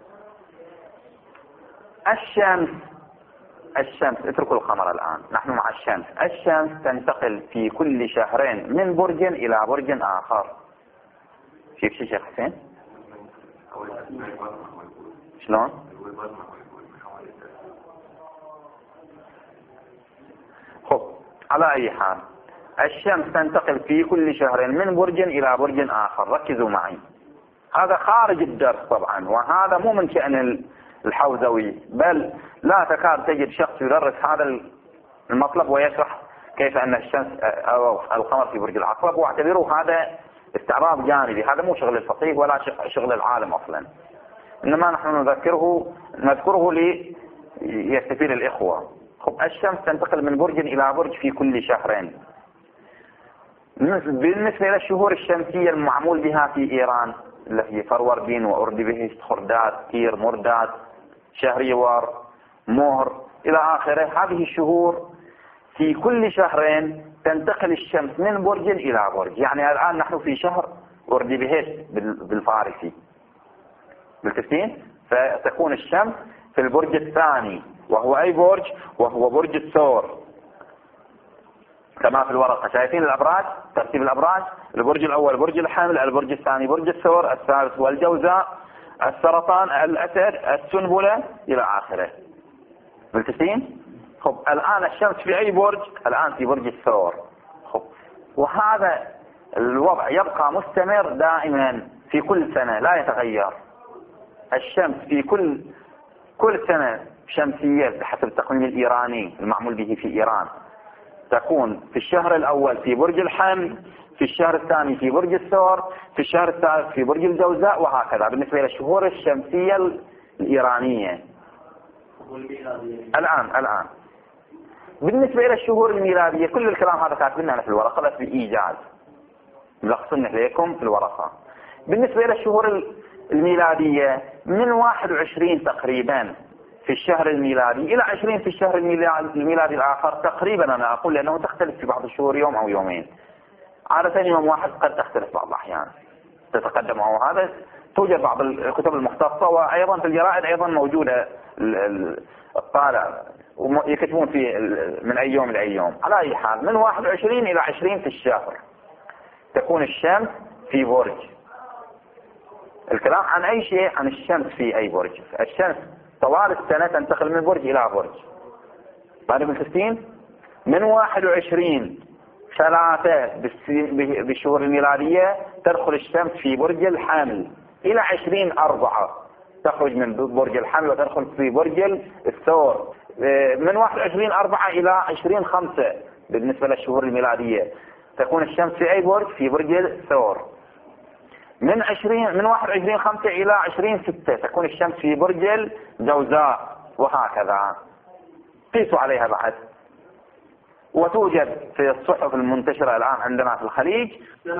الشمس اتركوا القمر الآن، نحن مع الشمس. الشمس تنتقل في كل شهرين من برج إلى برج آخر. شيخ شيخ حسين شلون؟ على أي حال الشمس تنتقل في كل شهر من برج إلى برج آخر. ركزوا معي، هذا خارج الدرس طبعا، وهذا مو من شأن الحوزوي، بل لا تكاد تجد شخص يدرس هذا المطلب ويشرح كيف أن الشمس أو القمر في برج العقرب، واعتبروا هذا استعراض جانبي، هذا مو شغل الفقيه ولا شغل العالم أصلا، إنما نحن نذكره ليستفيد الإخوة. الشمس تنتقل من برج إلى برج في كل شهرين. بالنسبة إلى الشهور الشمسية المعمول بها في إيران اللي هي فروردين وأردبهشت خرداد تير مرداد شهريوار مهر إلى آخره، هذه الشهور في كل شهرين تنتقل الشمس من برج إلى برج. يعني الآن نحن في شهر أردبهشت بالفارسي بالكثير، فتكون الشمس في البرج الثاني، وهو أي برج؟ وهو برج الثور كما في الورقة. شايفين الأبراج، ترتيب الأبراج؟ البرج الأول برج الحمل، البرج الثاني برج الثور، الثالث والجوزاء، السرطان، الأسد، السنبلة إلى آخره. ملتفين؟ الآن الشمس في أي برج؟ الآن في برج الثور. وهذا الوضع يبقى مستمر دائما في كل سنة لا يتغير. الشمس في كل سنة شمسية بحسب التقويم الإيراني المعمول به في إيران تكون في الشهر الأول في برج الحمل، في الشهر الثاني في برج الثور، في الشهر الثالث في برج الجوزاء، وهكذا بالنسبة إلى الشهور الشمسية الإيرانية. الآن بالنسبة إلى الشهور الميلادية كل الكلام هذا كاتبينه في الورقة بس بإيجاز ملخصنه لكم في الورقة. بالنسبة إلى الشهور الميلادية من 21 تقريبا في الشهر الميلادي إلى 20 في الشهر الميلادي الآخر تقريبا، أنا أقول لأنه تختلف في بعض الشهور يوم أو يومين، عادة يوم واحد قد تختلف بعض الأحيان تتقدم أو هذا. توجد بعض الكتب المختصة وأيضا في الجرائد أيضا موجودة الطالع يكتبون في من أي يوم لأي يوم. على أي حال من 21 إلى 20 في الشهر تكون الشمس في برج. الكلام عن أي شيء، عن الشمس في أي برج. الشمس طوال السنة تنتقل من برج إلى برج. بعد من 60 من 21 3 بالشهور الميلادية تدخل الشمس في برج الحمل، إلى 20/4 تخرج من برج الحمل وتدخل في برج الثور. من 21/4 إلى 20/5 بالنسبة للشهور الميلادية تكون الشمس في أي برج؟ في برج الثور. من 21/5 إلى 20/6 تكون الشمس في برج الجوزاء، وهكذا. قيسوا عليها بعد. وتوجد في الصحف المنتشرة الآن عندنا في الخليج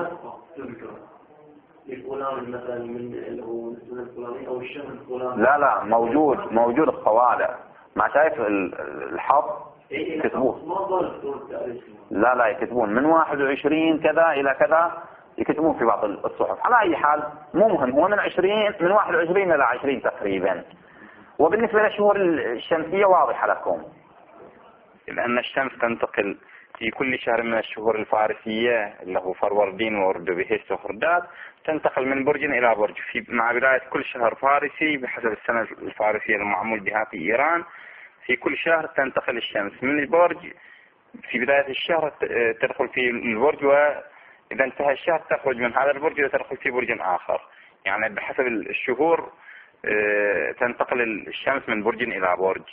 الفلان مثلا من السنة الفلانية أو الشهر الفلاني. لا موجود الطوالع، ما شايف الحط يكتبون. لا يكتبون من 21 كذا إلى كذا، يكتبون في بعض الصحف. على أي حال مو مهم، هو من 21 إلى 20 تقريبا. وبالنسبة للشهور الشمسية واضحة لكم، لأن الشمس تنتقل في كل شهر من الشهور الفارسية اللي هو فروردين وأردبهشت وخرداد، تنتقل من برج إلى برج مع بداية كل شهر فارسي بحسب السنة الفارسية المعمول بها في إيران. في كل شهر تنتقل الشمس من البرج، في بداية الشهر تدخل في البرج، وإذا انتهى الشهر تخرج من هذا البرج وتدخل في برج آخر. يعني بحسب الشهور تنتقل الشمس من برج إلى برج.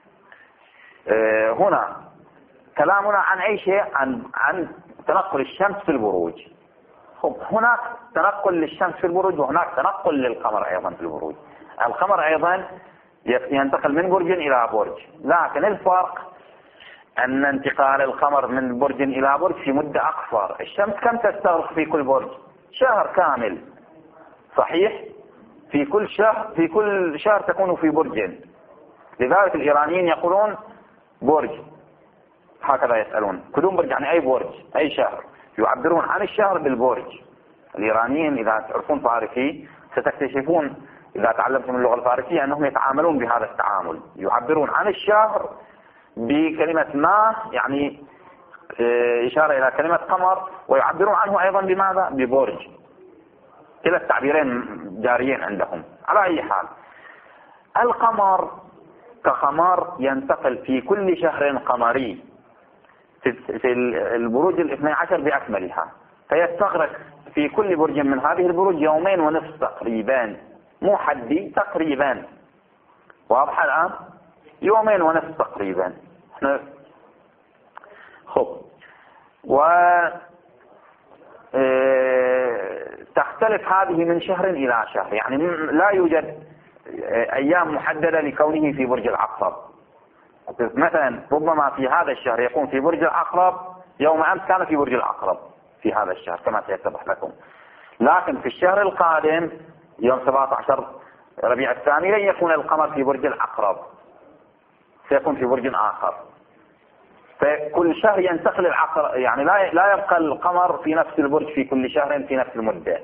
هنا كلامنا عن أي شيء؟ عن تنقل الشمس في البروج. هناك تنقل للشمس في البروج، وهناك تنقل للقمر أيضا في البروج. القمر أيضا ينتقل من برج إلى برج، لكن الفرق أن انتقال القمر من برج إلى برج في مدة أقصر. الشمس كم تستغرق في كل برج؟ شهر كامل، صحيح؟ في كل شهر تكون في برج. لذلك الإيرانيين يقولون برج، هكذا يسألون كلهم برج، يعني أي برج أي شهر، يعبرون عن الشهر بالبرج. الإيرانيين إذا تعرفون فارسي ستكتشفون إذا تعلمتم اللغة الفارسية أنهم يتعاملون بهذا التعامل، يعبرون عن الشهر بكلمة ما، يعني إشارة إلى كلمة قمر، ويعبرون عنه أيضا بماذا؟ ببرج. كلا التعبيرين جاريين عندهم. على أي حال القمر كقمر ينتقل في كل شهر قمري في البروج 12 بأكملها، فيستغرق في كل برج من هذه البروج 2.5 يوم تقريبا، مو حدي، تقريبا. واضح الآن؟ 2.5 يوم تقريبا. تختلف هذه من شهر إلى شهر، يعني لا يوجد أيام محددة لكونه في برج العقرب. مثلا ربما في هذا الشهر يكون في برج العقرب، يوم أمس كان في برج العقرب في هذا الشهر كما سيتضح لكم، لكن في الشهر القادم يوم 17 ربيع الثاني لن يكون القمر في برج العقرب، سيكون في برج آخر. فكل شهر ينتقل العقرب، يعني لا يبقى القمر في نفس البرج في كل شهر في نفس المدة.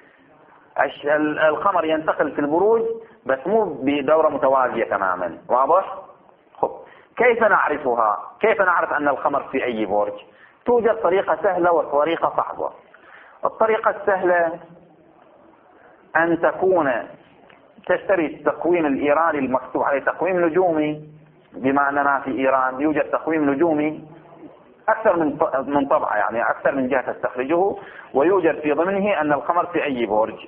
القمر ينتقل في البروج بس مو بدورة متوازية تماما. واضح؟ كيف نعرفها؟ كيف نعرف أن القمر في أي برج؟ توجد طريقة سهلة وطريقة صعبة. الطريقة السهلة أن تشتري التقويم الإيراني المكتوب عليه تقويم نجومي، بما أننا في إيران يوجد تقويم نجومي أكثر من طبعة، يعني أكثر من جهة تستخرجه، ويوجد في ضمنه أن القمر في أي برج،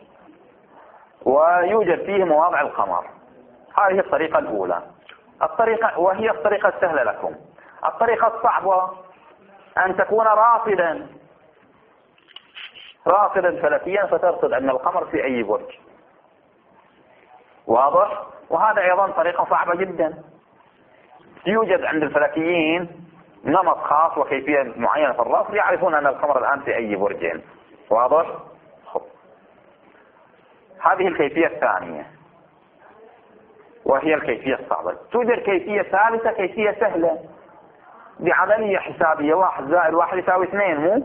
ويوجد فيه مواضع القمر. هذه الطريقة الأولى، وهي الطريقة السهلة لكم. الطريقة الصعبة أن تكون راصدا فلكيا، فترصد أن القمر في أي برج. واضح؟ وهذا أيضا طريقة صعبة جدا. يوجد عند الفلكيين نمط خاص وكيفية معينة في الرصد، يعرفون أن القمر الآن في أي برج. واضح؟ هذه الكيفية الثانية وهي الكيفية الصعبة. توجد كيفية ثالثة، كيفية سهلة بعملية حسابية، 1 زائد 1 يساوي 2. مو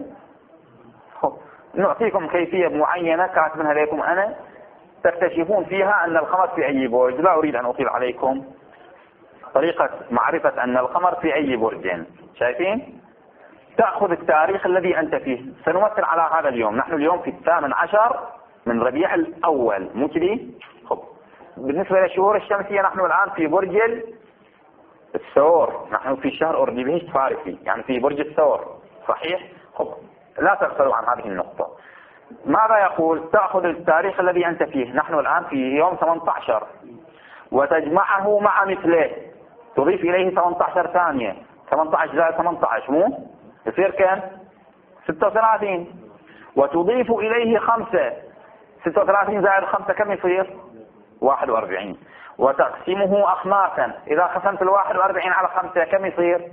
نعطيكم كيفية معينة كاتبها لكم أنا، تكتشفون فيها أن القمر في أي برج. لا أريد أن أطيل عليكم. طريقة معرفة أن القمر في أي برج، شايفين؟ تأخذ التاريخ الذي أنت فيه. سنمثل على هذا اليوم. نحن اليوم في 18 من ربيع الأول، مو كذي؟ بالنسبة للشهور الشمسية نحن الآن في برج الثور، نحن في شهر أرديبهشت فارسي، يعني في برج الثور، صحيح؟ لا تغفلوا عن هذه النقطة. ماذا يقول؟ تأخذ التاريخ الذي أنت فيه، نحن الآن في يوم 18، وتجمعه مع مثله، تضيف إليه 18 ثانية، 18 زائد 18 مو يصير كم؟ 36، وتضيف إليه 5، 36 زائد 5 كم يصير؟ 41، وتقسمه أخماسا، إذا قسمت 41 على 5 كم يصير؟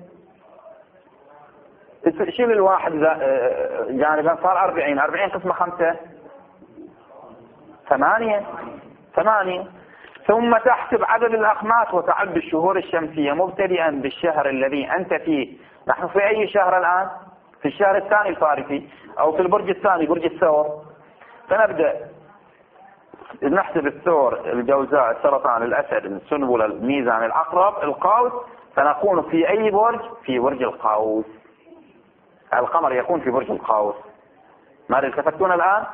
شيل الواحد جانبا صار 40 قسمة 5 8. ثم تحسب عدد الأخماس وتعد الشهور الشمسية مبتدئا بالشهر الذي أنت فيه. نحن في أي شهر الآن؟ في الشهر الثاني الفارسي، أو في البرج الثاني برج الثور. فنبدأ نحسب الثور، الجوزاء، السرطان، الأسد، السنبلة، الميزان، العقرب، القوس، فنكون في أي برج؟ في برج القوس. القمر يكون في برج القوس. ماذا التفتون الآن؟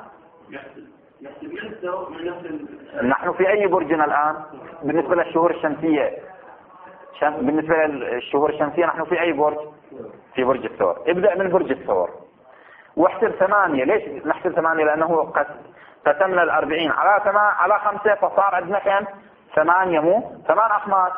نحن في أي برجنا الآن بالنسبة للشهور الشمسية؟ بالنسبة للشهور الشمسية نحن في أي برج؟ في برج الثور. ابدأ من برج الثور واحسب 8. ليش نحسب 8؟ لأنه قد قسمنا 40 على 5 فصار عندنا كم؟ 8 مو 8 أخماس.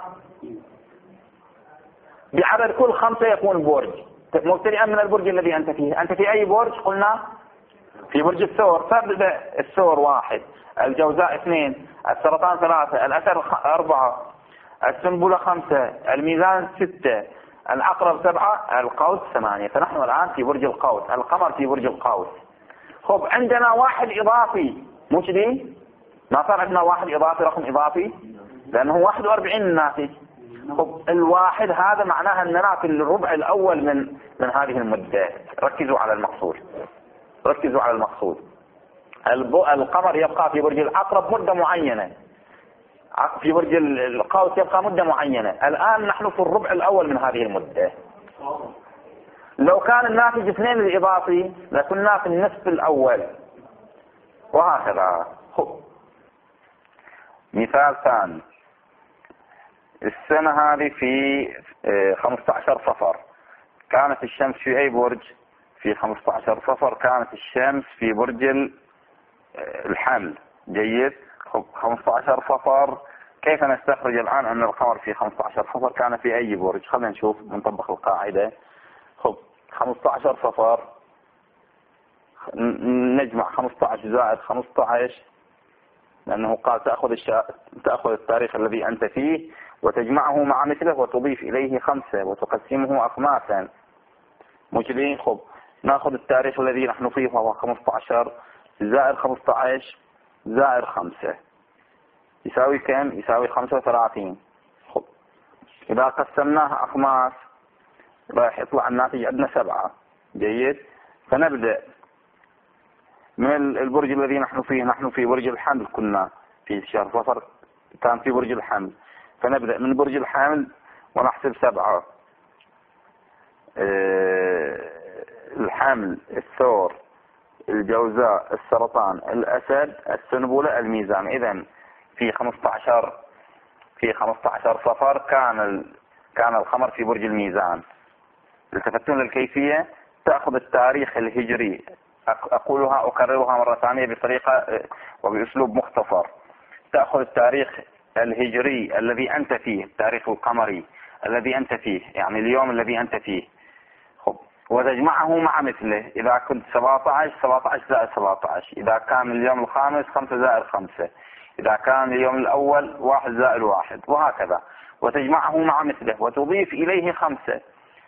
بعدد كل 5 يكون برج مبتدئا من البرج الذي أنت فيه. أنت في أي برج؟ قلنا في برج الثور. فابدأ الثور 1، الجوزاء 2، السرطان 3، الأسد 4، السنبلة 5، الميزان 6، العقرب 7، القوس 8. فنحن الآن في برج القوس، القمر في برج القوس. خب عندنا واحد إضافي، مو كذي؟ ما صار عندنا واحد إضافي، رقم إضافي، لأنه 41 الناتج. خب الواحد هذا معناها أننا في الربع الأول من هذه المدة. ركزوا على المقصود، ركزوا على المقصود. القمر يبقى في برج العقرب مدة معينة، في برج القوس يبقى مدة معينة. الآن نحن في الربع الأول من هذه المدة. لو كان الناتج 2 الإضافي لكنا في النصف الأول، وهكذا. مثال ثاني، السنة هذه في 15 صفر، كانت الشمس في أي برج؟ في 15 صفر كانت الشمس في برج الحمل. جيد. 15 صفر، كيف نستخرج الآن أن القمر في 15 صفر كان في أي برج؟ خلينا نشوف، نطبق القاعدة. 15 صفر نجمع 15 زائد 15، لأنه قال تأخذ التاريخ الذي أنت فيه وتجمعه مع مثله وتضيف إليه 5 وتقسمه أخماسا. مجرين. نأخذ التاريخ الذي نحن فيه وهو 15 زائد 15 زائد 5 يساوي كم؟ يساوي 35. إذا قسمناه أخماس راح يطلع الناتج عندنا 7. جيد. فنبدأ من البرج الذي نحن فيه. نحن في برج الحمل، كنا في شهر صفر كان في برج الحمل، فنبدأ من برج الحمل ونحسب 7. الحمل، الثور، الجوزاء، السرطان، الأسد، السنبلة، الميزان. إذن في 15 صفر كان القمر في برج الميزان. التفتون للكيفية، تأخذ التاريخ الهجري، أقولها أكررها مرة ثانية بطريقة وبأسلوب مختصر. تأخذ التاريخ الهجري الذي أنت فيه، التاريخ القمري الذي أنت فيه، يعني اليوم الذي أنت فيه، وتجمعه مع مثله. إذا كنت 17 زائد 17، إذا كان اليوم الخامس 5 زائد 5، إذا كان اليوم الأول 1 زائد 1، وهكذا. وتجمعه مع مثله وتضيف إليه 5.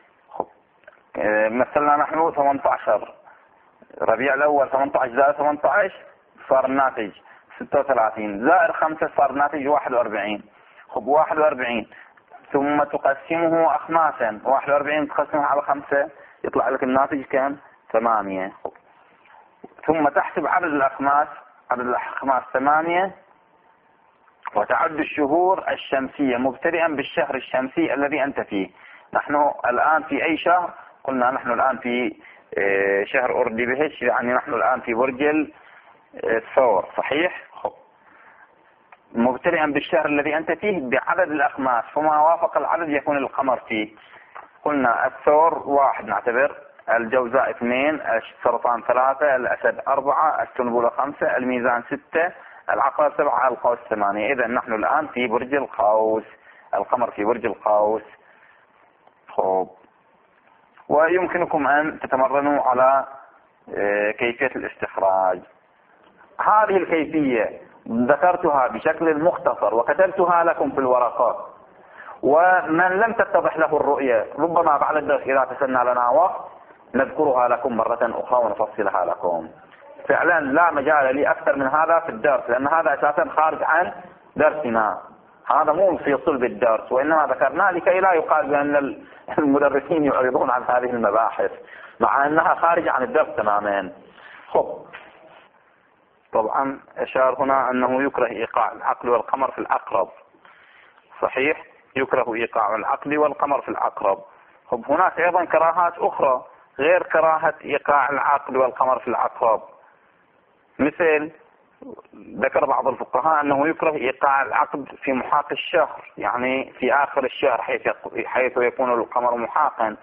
مثلنا نحن 18 ربيع الأول، 18 زائد 18 صار الناتج 36 زائد 5 صار الناتج 41. 41 ثم تقسمه أخماسا، 41 تقسمه على 5 يطلع لك الناتج كم؟ 8. ثم تحسب عدد الأخماس، عدد الأخماس 8، وتعد الشهور الشمسية مبتدئا بالشهر الشمسي الذي أنت فيه. نحن الآن في أي شهر؟ قلنا نحن الآن في شهر أرديبهش، يعني نحن الآن في برج الثور. صحيح. مبتدئا بالشهر الذي أنت فيه بعدد الأخماس، فما وافق العدد يكون القمر فيه. قلنا الثور 1 نعتبر، الجوزاء 2، السرطان 3، الأسد 4، السنبلة 5، الميزان 6، العقرب 7، القوس 8. إذا نحن الآن في برج القوس، القمر في برج القوس. خب، ويمكنكم أن تتمرنوا على كيفية الاستخراج. هذه الكيفية ذكرتها بشكل مختصر وكتبتها لكم في الورقات، ومن لم تتضح له الرؤية ربما بعد الدرس إذا تسنى لنا وقت نذكرها لكم مرة أخرى ونفصلها لكم. فعلا لا مجال لي أكثر من هذا في الدرس، لأن هذا أساسا خارج عن درسنا، هذا مو في صلب الدرس، وإنما ذكرناه لكي لا يقال بأن المدرسين يعرضون عن هذه المباحث مع أنها خارج عن الدرس تماما. خب، طبعا أشار هنا أنه يكره إيقاع العقل والقمر في العقرب. صحيح، يكره إيقاع العقل والقمر في العقرب. خب، هناك أيضا كراهات أخرى غير كراهة إيقاع العقل والقمر في العقرب، مثل ذكر بعض الفقهاء أنه يكره إيقاع العقد في محاق الشهر، يعني في آخر الشهر حيث يكون القمر محاقا.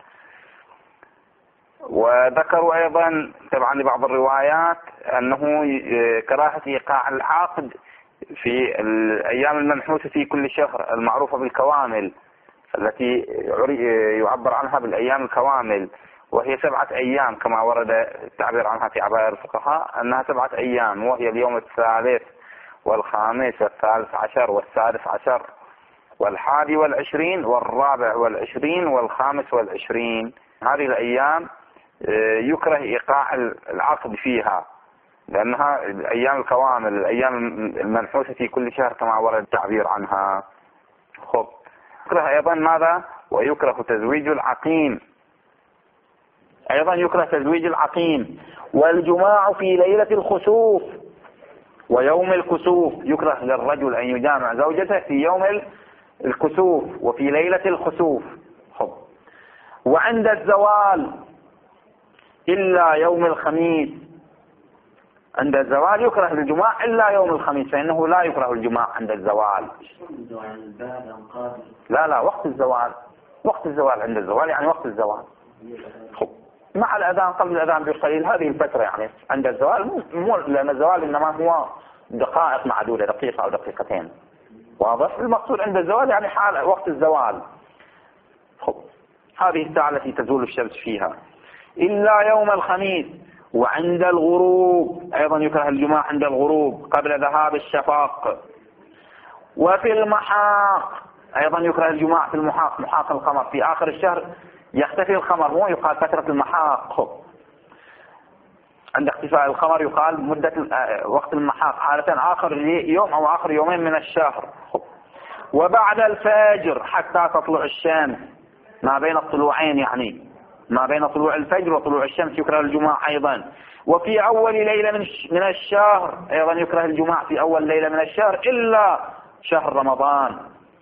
وذكروا أيضا طبعا لبعض الروايات أنه كراهة إيقاع العقد في الأيام المنحوسة في كل شهر المعروفة بالكوامل، التي يعبر عنها بالأيام الكوامل، وهي 7 أيام كما ورد التعبير عنها في عبائر الفقهاء أنها 7 أيام، وهي اليوم 3 والخامس وال13 وال16 وال21 وال24 وال25. هذه الأيام يكره إيقاع العقد فيها لأنها أيام الكوامل، الأيام المنحوسة في كل شهر كما ورد التعبير عنها. خب، يكره أيضا ماذا؟ ويكره تزويج العقيم، أيضا يكره تزويج العقيم. والجماع في ليلة الخسوف ويوم الكسوف، يكره للرجل أن يجامع زوجته في يوم الكسوف وفي ليلة الخسوف. خب، وعند الزوال إلا يوم الخميس، عند الزوال يكره الجماع إلا يوم الخميس، فإنه لا يكره الجماع عند الزوال. لا، وقت الزوال، وقت الزوال، عند الزوال يعني وقت الزوال. خب، مع الأذان، قبل الأذان بقليل، هذه الفترة يعني عند الزوال، مو لأن الزوال إنما هو دقائق معدودة، دقيقة أو دقيقتين، واضح؟ المقصود عند الزوال يعني حال وقت الزوال. خب، هذه الساعة التي تزول الشمس فيها. إلا يوم الخميس. وعند الغروب أيضا يكره الجماع عند الغروب قبل ذهاب الشفق. وفي المحاق أيضا يكره الجماع في المحاق، محاق القمر في آخر الشهر يختفي القمر، مو يقال فترة المحاق. عند اختفاء القمر يقال مدة وقت المحاق، عادة آخر يوم أو آخر يومين من الشهر. وبعد الفجر حتى تطلع الشمس، ما بين الطلوعين يعني ما بين طلوع الفجر وطلوع الشمس يكره الجماع أيضا. وفي أول ليلة من الشهر أيضا يكره الجماع في أول ليلة من الشهر إلا شهر رمضان.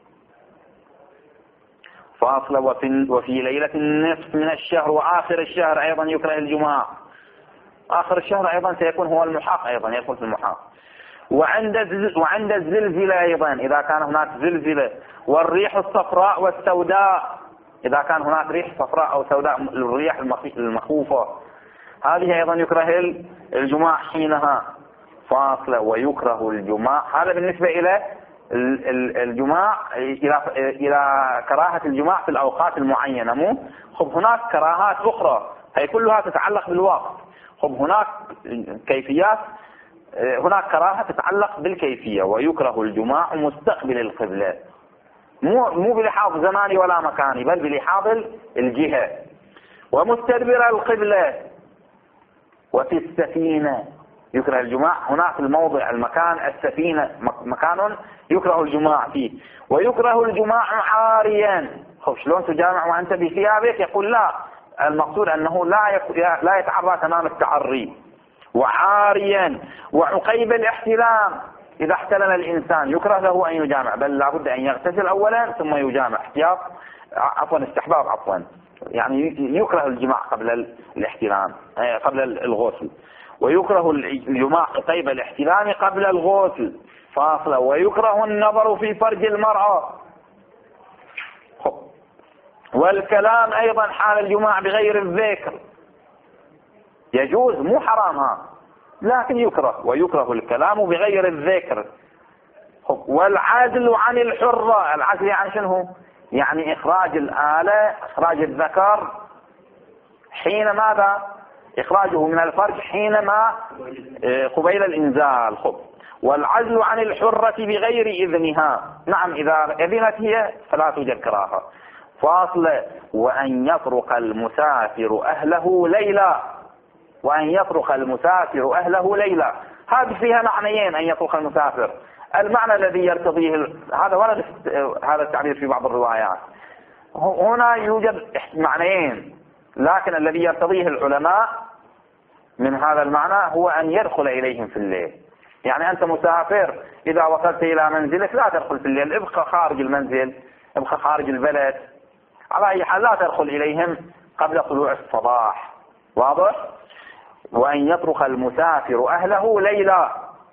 فاصلة. وفي ليلة النصف من الشهر وآخر الشهر أيضا يكره الجماع. آخر الشهر أيضا سيكون هو المحاق، أيضا يدخل في المحاق. وعند الزلزلة أيضا إذا كان هناك زلزلة. والريح الصفراء والسوداء إذا كان هناك ريح صفراء أو سوداء، الرياح المخوفة، هذه أيضا يكره الجماع حينها. فاصلة. ويكره الجماع، هذا بالنسبة إلى الجماع، إلى كراهة الجماع في الأوقات المعينة. مو خب، هناك كراهات أخرى هي كلها تتعلق بالوقت. خب، هناك كيفيات، هناك كراهة تتعلق بالكيفية. ويكره الجماع مستقبل القبلة، مو بلحاظ زماني ولا مكاني، بل بلحاظ الجهة. ومستدبر القبلة. وفي السفينة يكره الجماع، هناك في الموضع المكان السفينة مكان يكره الجماع فيه. ويكره الجماع عاريا. خب، شلون تجامع وأنت بثيابك؟ يقول لا، المقصود أنه لا يتعرى تمام التعري. وعاريا. وعقيب الاحتلام، إذا احتلم الإنسان يكره له أن يجامع، بل لابد أن يغتسل أولا ثم يجامع، احتياط، استحباب يعني يكره الجماع قبل الاحتلام، قبل الغسل. ويكره الجماع عقيب الاحتلام قبل الغسل. فاصلة. ويكره النظر في فرج المرأة. والكلام أيضا حال الجماع بغير الذكر، يجوز مو حرامها، لكن يكره، ويكره الكلام بغير الذكر. والعزل عن الحرة، العزل يعني شنو؟ يعني إخراج الآلة، إخراج الذكر حين ماذا؟ إخراجه من الفرج حينما قبيل الإنزال. والعزل عن الحرة بغير إذنها، نعم إذا أذنت هي فلا توجد كراهة. فاصل: وأن يطرق المسافر أهله ليلا، وأن يطرق المسافر أهله ليلا، هذه فيها معنيين. أن يطرق المسافر، المعنى الذي يرتضيه هذا ورد هذا التعبير في بعض الروايات، هنا يوجد معنيين، لكن الذي يرتضيه العلماء من هذا المعنى هو أن يدخل إليهم في الليل. يعني أنت مسافر، إذا وصلت إلى منزلك لا تدخل في الليل، ابقى خارج المنزل، ابقى خارج البلد، على أي حال لا تدخل إليهم قبل طلوع الصباح. واضح؟ وأن يطرق المسافر أهله ليلا.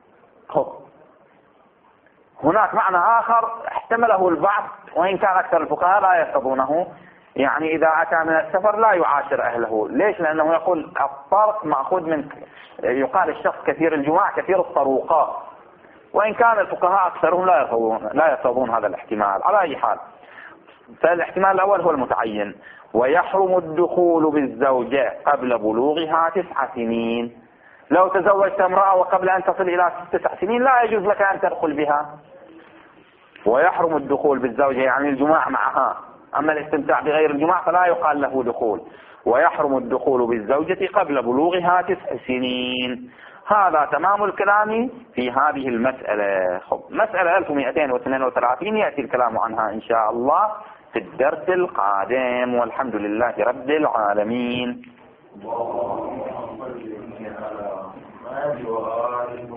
هناك معنى آخر احتمله البعض، وإن كان أكثر الفقهاء لا يرتضونه، يعني إذا أتى من السفر لا يعاشر أهله. ليش؟ لأنه يقول الطرق مأخوذ من، يقال الشخص كثير الجماع كثير الطروقات، وإن كان الفقهاء أكثرهم لا يرتضون هذا الاحتمال. على أي حال، فالاحتمال الأول هو المتعين. ويحرم الدخول بالزوجة قبل بلوغها 9 سنين. لو تزوجت امرأة وقبل أن تصل إلى 9 سنين لا يجوز لك أن تدخل بها. ويحرم الدخول بالزوجة يعني الجماع معها، أما الاستمتاع بغير الجماع فلا يقال له دخول. ويحرم الدخول بالزوجة قبل بلوغها 9 سنين. هذا تمام الكلام في هذه المسألة. مسألة 1232 يأتي الكلام عنها إن شاء الله في الدرس القادم، والحمد لله رب العالمين.